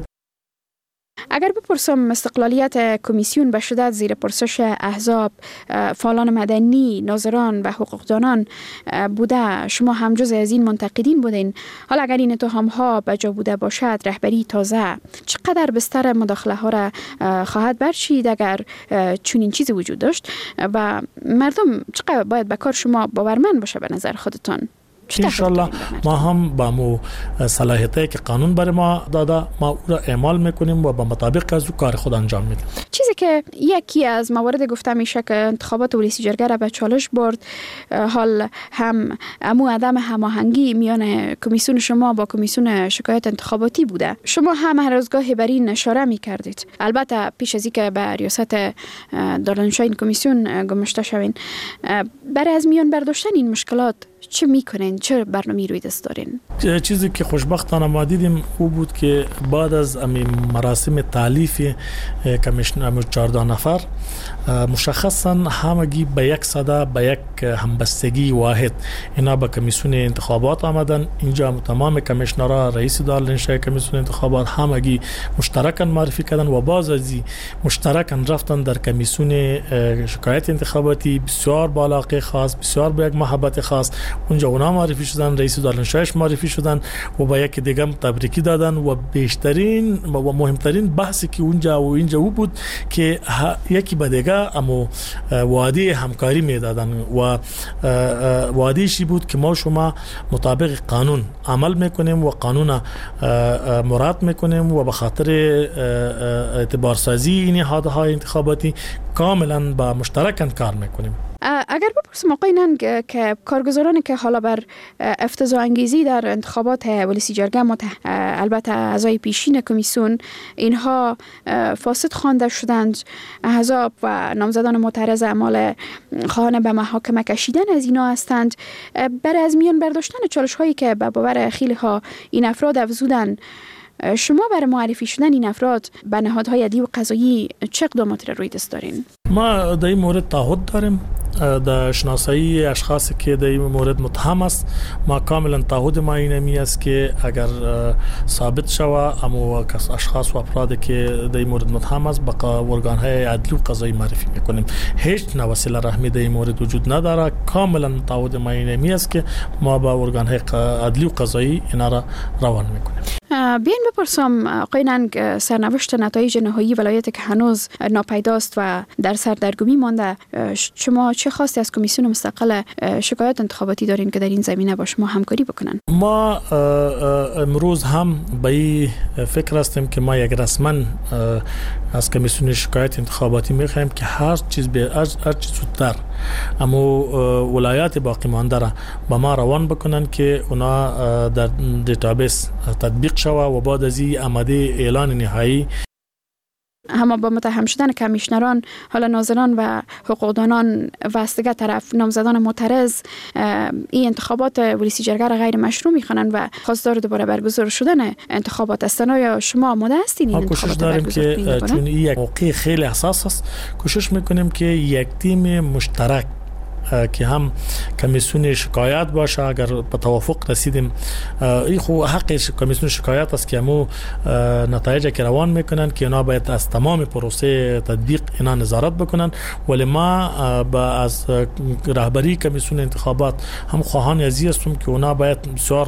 اگر بپرسم استقلالیت کمیسیون به شدت زیر پرسش احزاب، فعالان مدنی، ناظران و حقوقدانان بوده، شما هم جز از این منتقدین بودین. حالا اگر این اتهام ها به جا بوده باشد، رهبری تازه چقدر بستر مداخله ها را خواهد برچید اگر چنین چیزی وجود داشت و مردم چقدر باید به کار شما باورمند باشه به نظر خودتان؟ انشالله ما هم با مو صلاحیتی که قانون برای ما داده ما او را اعمال میکنیم و با مطابق از او کار خود انجام میدیم. چیزی که یکی از موارد گفته میشه که انتخابات ولسی جرگه را به چالش برد، حال هم امو عدم هماهنگی میان کمیسیون شما با کمیسیون شکایت انتخاباتی بوده. شما هم هر روزگاهی بر این اشاره میکردید. البته پیش از اینکه به ریاست دارالانشا این کمیسیون گماشته شوین، برای از میان برداشتن این مشکلات چه میکنین؟ چه برنامه‌ای روی دست دارین؟ چیزی که خوشبختانه ما دیدیم او بود که بعد از مراسم تالیف کمیشنر 14 نفر مشخصا همگی به یک صدا، به یک همبستگی واحد اینا به کمیسیون انتخابات آمدن. اینجا تمام کمیشنرها، رئیس دارالانشا کمیسیون انتخابات همگی مشترکاً معرفی کردن و باز از مشترکاً رفتن در کمیسیون شکایت انتخاباتی. بسیار با علاقه خاص، بسیار با یک محبت خاص اونجا اونا معرفی شدن، رئیس دارالانشاش معرفی شدن و با یک دیگه تبریکی دادن و بیشترین و مهمترین بحثی که اونجا و اینجا بود که یکی به دیگه اما وعده همکاری میدادن و وعده‌ای بود که ما شما مطابق قانون عمل میکنیم و قانون مراد میکنیم و به خاطر اعتبارسازی این نهادهای انتخاباتی کاملا با مشترکاً کار میکنیم. اگر بپرسم آقای ننگ که کارگزارانی که حالا بر افتضاح انگیزی در انتخابات ولسی جرگه البته اعضای پیشین کمیسیون اینها فاسد خوانده شدند، احزاب و نامزدان معترض اعمال خواهان به محاکمه کشیدن از اینا هستند، برای از میان برداشتن چالش هایی که به باور خیلی ها این افراد افزودن شما برای معرفی شدن این افراد به نهادهای عدلی و قضایی چه اقداماتی را روی دست دارین؟ ما در این مورد تعهد داریم در شناسایی اشخاصی که در این مورد متهم است. ما کاملا تعهد ما اینمی است که اگر ثابت شود اما اشخاص و افرادی که در این مورد متهم است به ارگان‌های عدلی و قضایی معرفی میکنیم. هیچ نوع وسیله رحمی در این مورد وجود نداره. کاملا تعهد ما اینمی است که ما با ارگان‌های عدلی و قضایی اینا را روان میکنیم. بیاین بپرسم آقای ننگ، سرنوشت نتایج نهایی ولایت که هنوز ناپیداست و در سردرگمی مانده، شما چه خواستی از کمیسیون مستقل شکایات انتخاباتی دارین که در این زمینه با شما همکاری بکنن؟ ما امروز هم به این فکر هستیم که ما یک رسما از کمیسیون شکایات انتخاباتی میخوایم که هر چیز زودتر اما ولایات باقی مانده را با ما روان بکنن که اونا در دیتابیس تطبیق شوه و بعد از این آماده اعلان نهایی. اما با متهم شدن کمیشنران، حالا ناظران و حقوقدانان و از دیگر طرف نامزدان معترض این انتخابات ولسی جرگه را غیر مشروع میخوانند و خواستار دوباره برگزار شدن انتخابات هستند. آیا شما آماده هستین این انتخابات را برگزار کنید؟ چون این یک موقع خیلی حساس است، کوشش میکنیم که یک تیم مشترک که هم کمیسیون شکایت باشه، اگر به توافق رسیدیم این خو حق کمیسیون شکایت است که همو نتایج که روان میکنن که اونا باید از تمام پروسه تطبیق اینا نظارت بکنن. ولی ما از رهبری کمیسیون انتخابات هم خواهان ازی هستم که اونا باید بسیار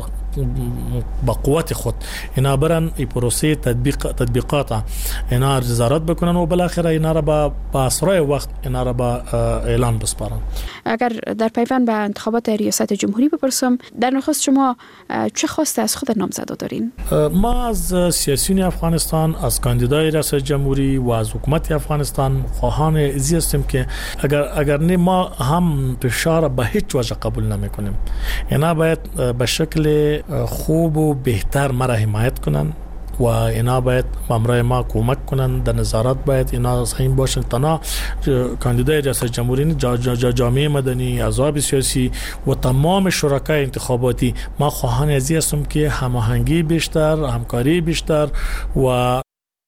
با قوت خود اینا برن این پروسه تطبیقات اینا نظارت بکنن و بالاخره اینا را با اسرع وقت اینا را با اعلان بسپارن. اگر در پیوند به انتخابات ریاست جمهوری بپرسم، در نخست شما چه خواسته از خود نامزدا دارین؟ ما از سیاسیون افغانستان، از کاندیدای ریاست جمهوری و از حکومت افغانستان خواهان ازی هستیم که اگر نه ما هم فشار به هیچ وجه قبول نمیکنیم. اینا باید به شکل خوب و بهتر ما را حمایت کنن و اینا باید امرای ما کمک کنن، در نظارت باید اینا صحیح باشن. تنها کاندیدای ریاست جمهوری، جامعه مدنی، احزاب سیاسی و تمام شرکای انتخاباتی ما خواهان ازی هستم که هماهنگی بیشتر، همکاری بیشتر و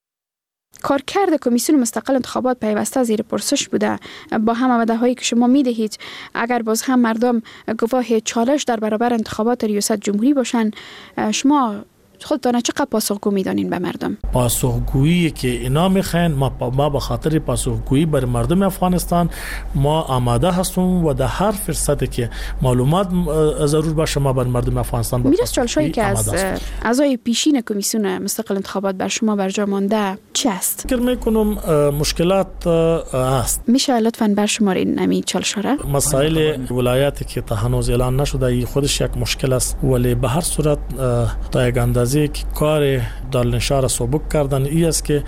کارکرد کمیسیون مستقل انتخابات پیوسته زیر پرسش بوده. با هم وعده‌هایی که شما میدهید اگر باز هم مردم گواه چالش در برابر انتخابات ریاست جمهوری باشن، شما خودتان چقدر پاسخگو میدانین به مردم؟ پاسخگویی که اینا میخواین ما به خاطر پاسخگویی بر مردم افغانستان ما آماده هستیم و در هر فرصتی که معلومات ضرور باشه ما بر مردم افغانستان میرس چالشایی که از اعضای پیشین کمیسیون مستقل انتخابات بر شما بر جا مانده چی است؟ فکر میکنم مشکلات است. میشه لطفاً برشمارین همین چالش‌ها را؟ مسائل ولایتی که تا هنوز اعلان نشده خودش یک مشکل است، ولی به هر صورت تا یک اندازه که کار دالنشار سبک کردن ای است که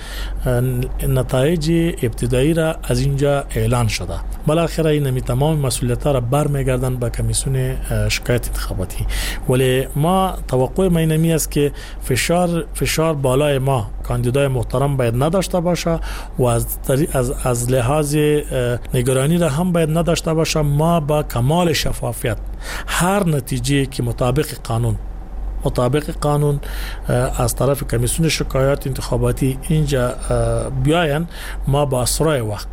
نتایج ابتدایی را از اینجا اعلان شده. بالاخره این تمام مسئولیت را برمیگردن به کمیسیون شکایت انتخاباتی. ولی ما توقع ما اینمی است که فشار بالای ما کاندیدای محترم باید نداشته باشه و از لحاظ نگرانی را هم باید نداشته باشه. ما با کمال شفافیت هر نتیجه که مطابق قانون از طرف کمیسیون شکایات انتخاباتی اینجا بیاین، ما با اسرع وقت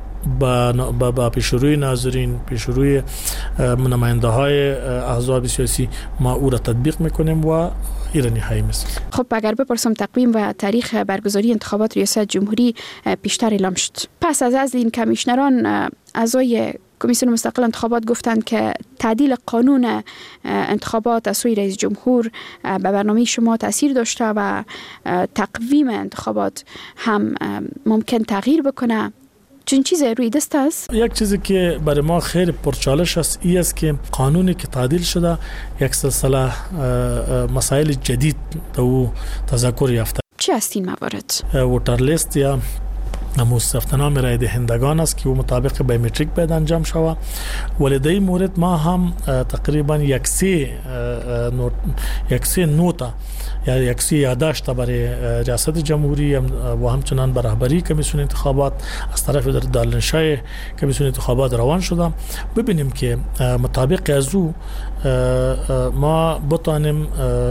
با پیشروی ناظرین، پیشروی نماینده های احزاب سیاسی ما او را تطبیق میکنیم و ایرانی های مثل. خب اگر بپرسم تقویم و تاریخ برگزاری انتخابات ریاست جمهوری پیشتر اعلام شد، پس از این کمیشنران اعضای کمیسیون مستقل انتخابات گفتند که تعدیل قانون انتخابات از سوی رئیس جمهور به برنامه شما تاثیر داشته و تقویم انتخابات هم ممکن تغییر بکنه. چون چیز روی دست است؟ یک چیزی که برای ما خیلی پرچالش است ای است که قانونی که تعدیل شده یک سلسله مسائل جدید دو تذکر یافته. چه است این موارد؟ ووتر لیست یا ثبتنام رای دهندگان است که مطابق بایومتریک باید انجام شود. ولی در این مورد ما هم تقریبا یک سه نوتا یا یک سه یادداشت برای ریاست جمهوری و همچنان بر رهبری کمیسیون انتخابات از طرف دارالنشای کمیسیون انتخابات روان شده. ببینیم که مطابق از او ما بتوانیم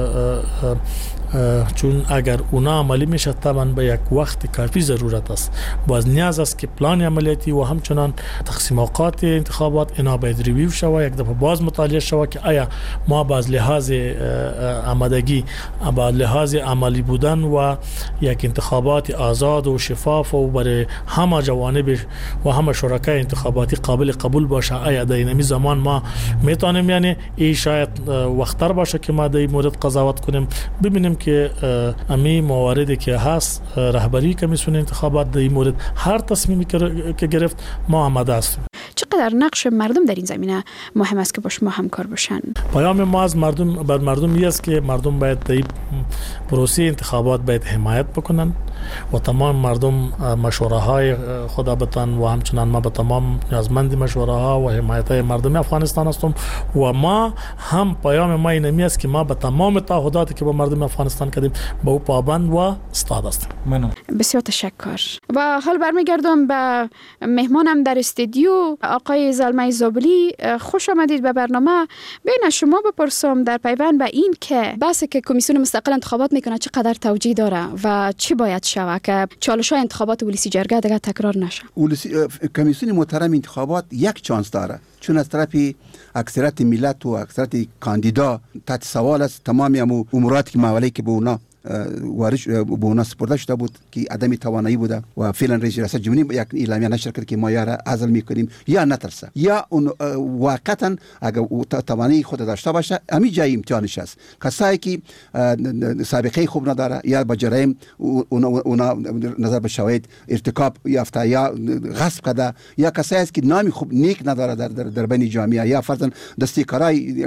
چون اگر اونا عملی میشه طبعا به یک وقت کافی ضرورت است. باز نیاز است که پلان عملیاتی و همچنان تقسیم اوقات انتخابات اینا باید ریویو شود، یک دفعه باز مطالعه شود که آیا ما باز لحاظ آمادگی، با لحاظ عملی بودن و یک انتخابات آزاد و شفاف و برای همه جوانب و همه شرکای انتخاباتی قابل قبول باشه، آیا در این زمان ما میتونیم، یعنی این شاید وقتتر باشه که ما در این مورد قضاوت کنیم، ببینیم که امی مواردی که هست رهبری کمیسیون انتخابات در این مورد هر تصمیمی که گرفت ما آماده هستیم. چقدر نقش مردم در این زمینه مهم است که با شما همکار باشن؟ پیام ما از مردم بر مردم است که مردم باید در پروسه انتخابات باید حمایت بکنن و تمام مردم مشوره های خدا بتن و همچنان ما به تمام نیازمند مشوره ها و حمایت های مردم افغانستان هستیم و ما هم پیام ما اینمی است که ما به تمام تعهداتی که با مردم افغانستان کردیم به او پابند و استاد هستیم. بسیار تشکر. و حال برمیگردم به مهمانم در استودیو آقای زلمه زابلی. خوش آمدید به برنامه. بین شما بپرسم در پیوند به این که بحثی که کمیسیون مستقل انتخابات میکنه چقدر توجیه داره و چی باید شود که چالش‌های انتخابات ولسی جرگه دیگه تکرار نشه؟ کمیسیون محترم انتخابات یک چانس داره، چون از طرف اکثریت ملت و اکثریت کاندیدا تحت سوال است تمام اموراتی که موالی که به اونا به اونا سپرده شده بود که عدم توانایی بوده و فعلا رئیس ریاست جمهوری یک اعلامیه نشر کرد که ما یا را عزل میکنیم یا نترسه یا اون واقعا اگر توانایی خود داشته باشه همین جای امتحانش است. کسایی که سابقه خوب نداره یا با جرایم اونا نظر به شواهد ارتکاب یافته یا غصب کرده یا کسایی است که نامی خوب نیک نداره در بین جامعه یا فرضاً دستیکارای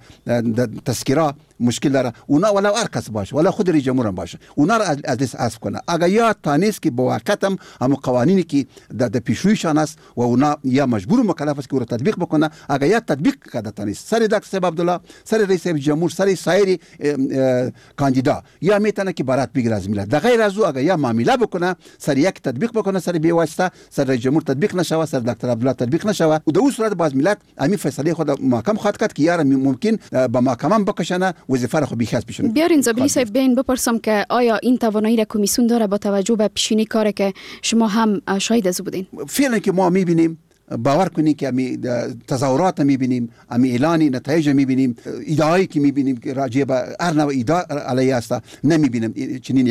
تذکره مشکل داره، اونا ولا هر کس باشه ولا خود رئیس جمهور هم باشه اونا را از دست حذف کنه. اگر یا تانیس که با واقعیت هم قوانینی که در پیشرویشان است و اونا یا مجبور و مکلف است که رو تطبیق بکنه، اگر یا تطبیق کرده تانیس سر دکتر صاحب عبدالله، سر رئیس جمهور، سر سایر کاندیدا یا میتونه که برات بگیره از ملت. در غیر از او اگر یا معامله بکنه سر یک تطبیق بکنه، سر بی واسطه سر رئیس جمهور تطبیق نشوه، سر دکتر عبدالله تطبیق نشوه و در اون صورت باز ملت همین فیصله خود محکم خواهد کرد که یار ممکن با محکمه بکشنه وظیفه را خو بیخاص بشن. بیارین زابلی صاحب بین بپرسم که آیا این توانایی را کمیسیون داره با توجه به پیشینی کاری که شما هم شاهد از بودین؟ فعلا که ما میبینیم باور کنید که امی تظاهرات میبینیم، امی اعلانی نتایج میبینیم، ایدهایی که میبینیم که راجع به هر نوع ایده علیه است نمیبینیم چنین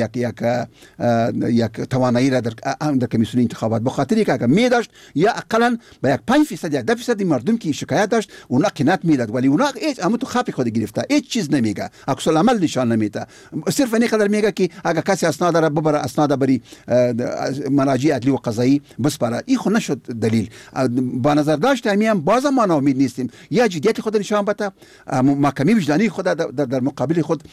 یک توانایی را در کمیسیون انتخابات. بخاطر که اگر میداشت یا اقلا به 5% یا 10% مردم که شکایت داشت اونا قناعت میداد، ولی اونا هیچ اما تو خاطر خود گرفته هیچ چیز نمیگه، عکس العمل نشان نمیده، صرف اینی قدر میگه که اگر کسی اسناد داره ببره اسناد بری مراجع عدلی و قضایی بس برای این خو نشد دلیل. با نظر داشت هم باز ما ناامید نیستیم، یا جدیت خود نشان بده، محکمه وجدانی خود در مقابل خود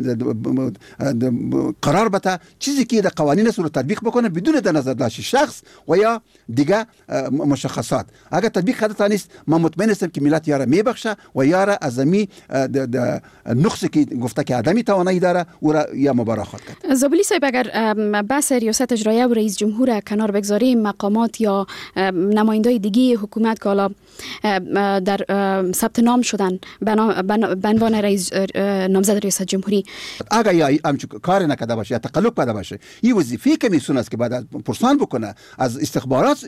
قرار بده، چیزی که در قوانین است رو تطبیق بکنه بدون در نظر داشت شخص و یا دیگه مشخصات. اگر تطبیق کرده نیست ما مطمئن هستم که ملت یاره میبخشه و یاره از می نقصی که گفته که آدمی توانایی داره او را یا مبارکات کرد. زابلی صاحب اگر بحث ریاست اجراییه و رئیس جمهور کنار بگذاریم، مقامات یا نمایندای دیگه حکومت که حالا در ثبت نام شدن به عنوان رئیس نامزد ریاست جمهوری، اگر یا کار نکرده باشه یا تقلب پیدا باشه، این وظیفه کمیسیون است که بعد پرسان بکنه، از استخبارات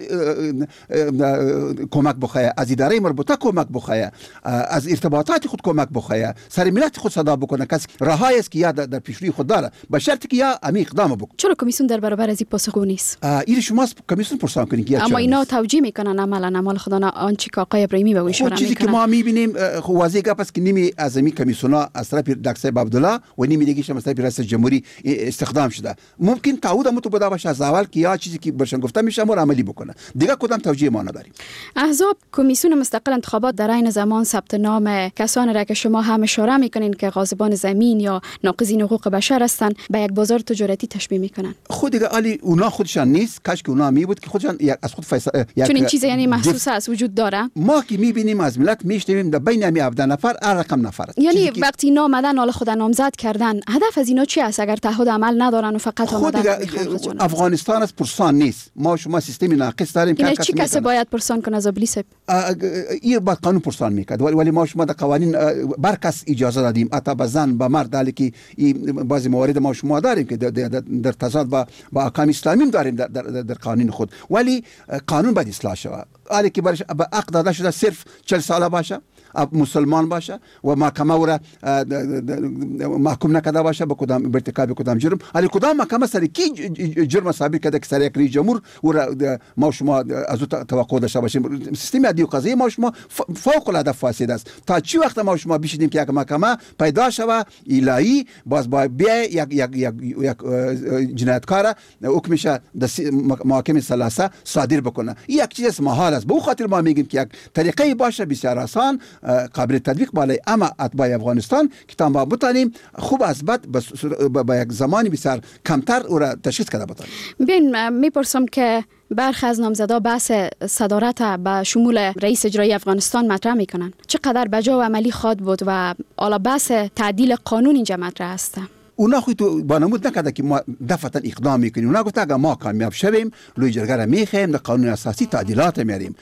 کمک بخواه، از اداره مربوطه کمک بخواه، از ارتباطات خود کمک بخواه، سر ملت خود صدا بکنه، کس راهایی است که یا در پیشروی خود داره به شرطی که یا امی اقدام بکنه. چرا کمیسیون در برابر از این پاسخگو نیست؟ این شما کمیسیون پرسان کنید که اما اینا توجیه میکنن عمل خدا نه آنچه که آقای ابراهیمی به اشاره میکنه. چیزی که ما میبینیم واضحه گپ است که نیمی از امی کمیسیونا از طرف دکتر صاحب عبدالله و نیمی دیگه از طرف رئیس جمهوری استخدام شده. ممکن تعهد هم تو بوده باشه از اول که یا چیزی که برشان گفته میشه ما عملی بکنه. دیگه کدام توجیه ما نداریم. احزاب کمیسیون مستقل انتخابات در عین زمان ثبت نام کسانی را که شما هم اشاره میکنین که غاصبان زمین یا ناقضین حقوق بشر هستند به یک بازار تجارتی تشبیه میکنن. خود دیگه علی اونا خودشان نیست، کاش که اونا می بود که خودشان از خود فیصله چون این چیز یعنی محسوس است وجود داره. ما که میبینیم از ملت میشنویم در بین همی 17 نفر هر رقم نفر است. یعنی وقتی نامدن حال خود نامزد کردن هدف از اینا چی است اگر تعهد عمل ندارن و فقط آمدن؟ افغانستان از پرسان نیست. ما شما سیستم ناقص داریم که چی کسی باید پرسان کنه زابلی صاحب؟ این با قانون پرسان میکرد، ولی ما شما در قوانین برکس اجازه دادیم اتا به زن به مرد، دالی که بعضی موارد ما شما داریم که در تضاد با احکام اسلامی داریم در قانون خود، ولی قانون باید اصلاح شود. حالی که برش به عقد داده شده صرف 40 ساله باشه، مسلمان باشه و محکمه او را محکوم نکرده باشه به کدام ارتکاب کدام جرم، ولی کدام محکمه سر کی جرم ثابت کرده که سر یک رئیس جمهور او را ما شما از او توقع داشته باشیم. سیستم عدلی و قضایی ما شما فوق العاده فاسد است. تا چی وقت ما شما بشینیم که یک محکمه پیدا شود الهی باز با بیا یک جنایتکار حکمش در محاکمه ثلاثه صادر بکنه، این یک چیز محال است. به او خاطر ما میگیم که یک طریقه باشه بسیار آسان قابل تطبیق بالای اما اتباع افغانستان که تا ما بتانیم خوب از بد با یک زمانی بسیار کمتر او را تشخیص کرده بتانیم. ببین میپرسم که برخی از نامزدا بحث صدارت به شمول رئیس اجرایی افغانستان مطرح میکنن، چقدر بجا و عملی خواد بود و حالا بحث تعدیل قانون اینجا مطرح است؟ اونا خود تو با نمود نکرده که ما دفعتا اقدام میکنیم. اونا گفت اگر ما کامیاب شویم لوی جرگه را میخوایم در قانون اساسی تعدیلات میاریم.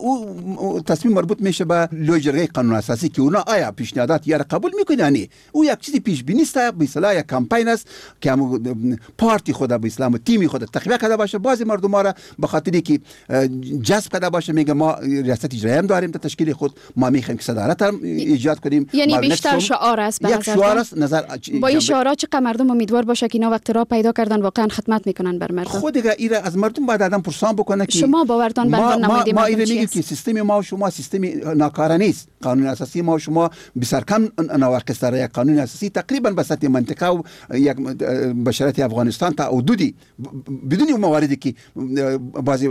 او تصمیم مربوط میشه به لوی جرگه قانون اساسی که اونا آیا پیشنهادات یا قبول میکنن. او یک چیزی پیش بینی است، به اصطلاح یک کمپین است که هم پارتی خود به اسلام و تیم خود تقویت کرده باشه، بعضی مردم را به خاطری که جذب کرده باشه میگه ما ریاست اجرایی هم داریم در تشکیل خود، ما میخوایم که صدارت هم ایجاد کنیم. یعنی بیشتر شعار است به یک شعار است. نظر با این شعارات چقدر مردم امیدوار باشه که اینا وقت را پیدا کردن واقعا خدمت میکنن بر مردم. خود دیگه ایره از مردم باید آدم پرسان بکنه که شما باورتان بر نماینده ما ایره میگیم که سیستم ما و شما سیستم ناکاره نیست. قانون اساسی ما و شما بسیار کم نواقص داره. یک قانون اساسی تقریبا به سطح منطقه و یک بشریت افغانستان تا حدودی بدون مواردی که بعضی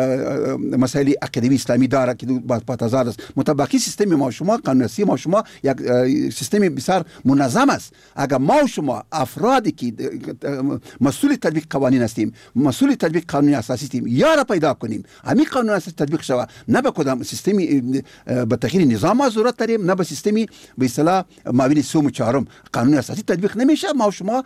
مسائل عقیدوی اسلامی داره که با تضاد است. مطابقی سیستم ما و شما قانون اساسی ما و شما یک سیستم بسیار منظم است. اگر ما و شما افرادی که مسئول تطبیق قوانین هستیم، مسئول تطبیق قانون اساسی هستیم، یا را پیدا کنیم همین قانون اساسی تطبیق شود، نه به کدام سیستمی به تغییر نظام ضرورت داریم، نه به سیستمی به اصطلاح معاون سوم و چهارم قانون اساسی تطبیق نمیشه. ما و شما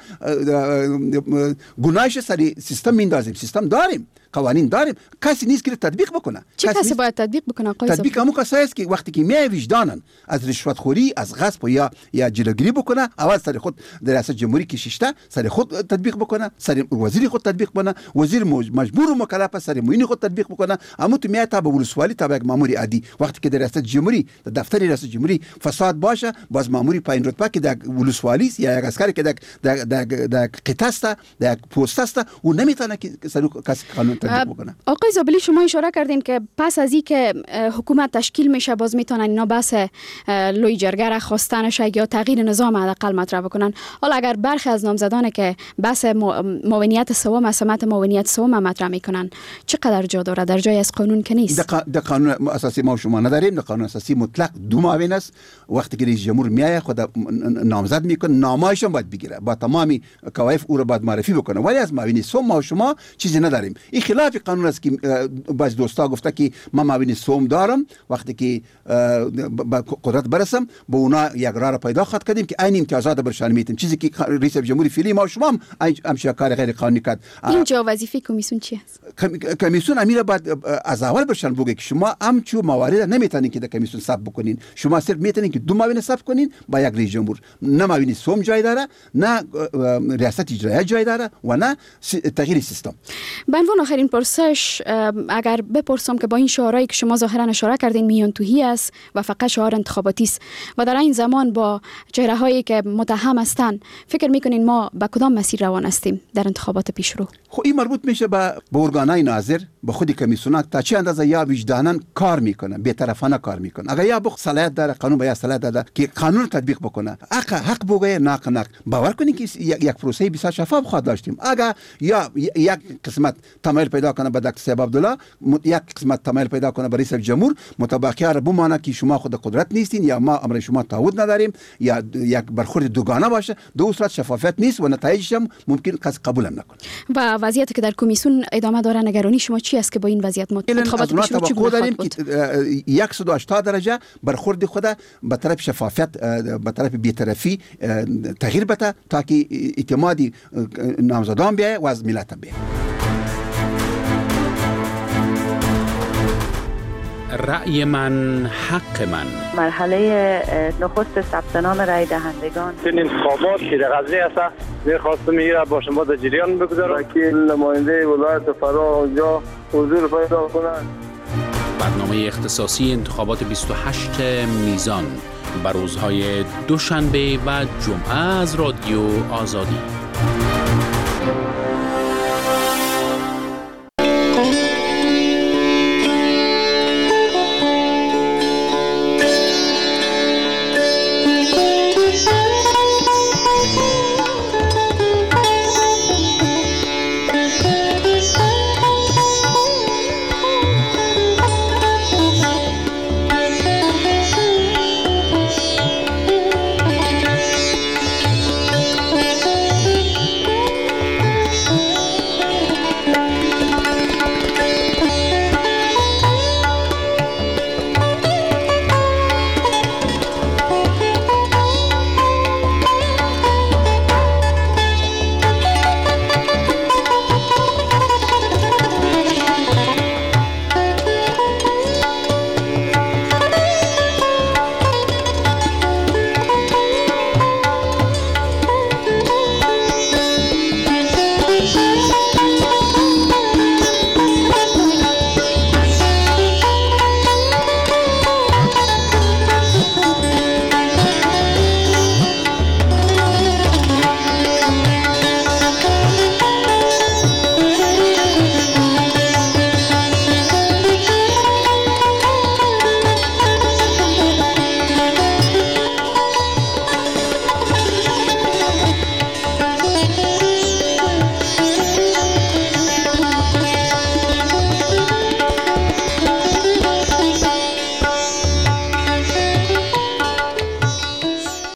گناهش سر سیستم میندازیم. سیستم داریم، قوانین داریم، کسی نیست که تطبیق بکنه. چه کسی باید تطبیق بکنه؟ تطبیق همون کسایی است که وقتی که میای وجدانن از رشوت خوری، از غصب یا جلوگیری بکنه، اول سر خود در ریاست جمهوری که شیشته سر خود تطبیق بکنه، سر وزیر خود تطبیق بکنه، وزیر مجبور و مکلف سر معین خود تطبیق بکنه. اما تو میای تا به ولسوالی تا به یک مامور عادی، وقتی که در ریاست جمهوری در دفتر ریاست جمهوری فساد باشه، باز ماموری پایین رتبه که در ولسوالی یا یک عسکری که در قطعه است، در پست است، او نمیتونه که سر کسی قانون تطبیق بکنه. آقای زابلی شما اشاره کردین که پس از این که حکومت تشکیل میشه باز میتونن اینا بحث لوی جرگه را خواستنش یا تغییر نظام حداقل مطرح بکنن. حالا اگر برخی از نامزدان که بحث معاونیت سوم از سمت معاونیت سوم مطرح میکنن، چقدر جا داره در جای از قانون که نیست؟ در قانون اساسی ما شما نداریم. در قانون اساسی مطلق دو معاون است. وقتی که رئیس جمهور میاد خود نامزد میکنه، نامه‌اش هم باید بگیره، با تمامی کوایف او را باید معرفی بکنه. ولی از معاون سوم ما شما چیزی نداریم. این خلاف قانون است که بعضی دوستا گفته که من معاون سوم دارم، وقتی که با قدرت برسم به اونا یک راه پیدا خواهد کردیم که این امتیازات برشان میتیم، چیزی که رئیس جمهوری فعلی ما شما هم کار غیر قانونی کرد. اینجا وظیفه کمیسیون چی است؟ کمیسیون امیر بعد از اول برشان بگه که شما همچو موارد نمیتونین که در کمیسیون ثبت بکنین. شما صرف میتونین که دو معاون ثبت کنین با یک رئیس جمهور. نه معاون سوم جای داره، نه ریاست اجرایی جای داره و نه تغییر سیستم. به عنوان آخرین پرسش اگر بپرسم که با این شعارهایی که شما ظاهرا اشاره کردین میان توهی است و فقط شعار انتخاباتی است و در این زمان با چهره هایی که متهم هستند، فکر میکنین ما به کدام مسیر روان هستیم در انتخابات پیشرو؟ خب این مربوط میشه به ارگانای ناظر، به خود کمیسیون تا چه اندازه یا وجداناً کار میکنه، بی‌طرفانه کار میکنه. اگر یا صلاحیت داره، قانون باید صلاحیت داره که قانون تطبیق بکنه. حق بگه باور کنید که یک پروسه بسیار شفاف خواهد داشتیم. اگر یا یک قسمت تمایل پیدا کنه به دکتر صاحب عبدالله، یک قسمت تمایل پیدا کنه به رئیس جمهور، متبقیه را بمانه که شما خود قدرت نیستین یا ما امر شما تعهد نداریم یا یک برخورد دوگانه باشه. دو صورت شفافیت نیست و نتایجش هم ممکن کس قبول هم نکنه. و وضعیتی که در کمیسیون ادامه داره، نگرانی شما چی است که با این وضعیت انتخابات پیشرو چی داریم که 180 درجه برخورد خود به طرف شفافیت، به طرف بی‌طرفی تغییر بده تا که اعتمادی نامزدان بیاید و از ملت بیاید. رأی من حق من. مرحله نخست ثبت نام رای دهندگان. این انتخابات که در غزنی است، می‌خواستم میره با شما در جریان بگذارم. وکیل نماینده ولایت فرا اونجا حضور پیدا کنند. برنامه اختصاصی انتخابات 28 میزان بر روزهای دوشنبه و جمعه از رادیو آزادی.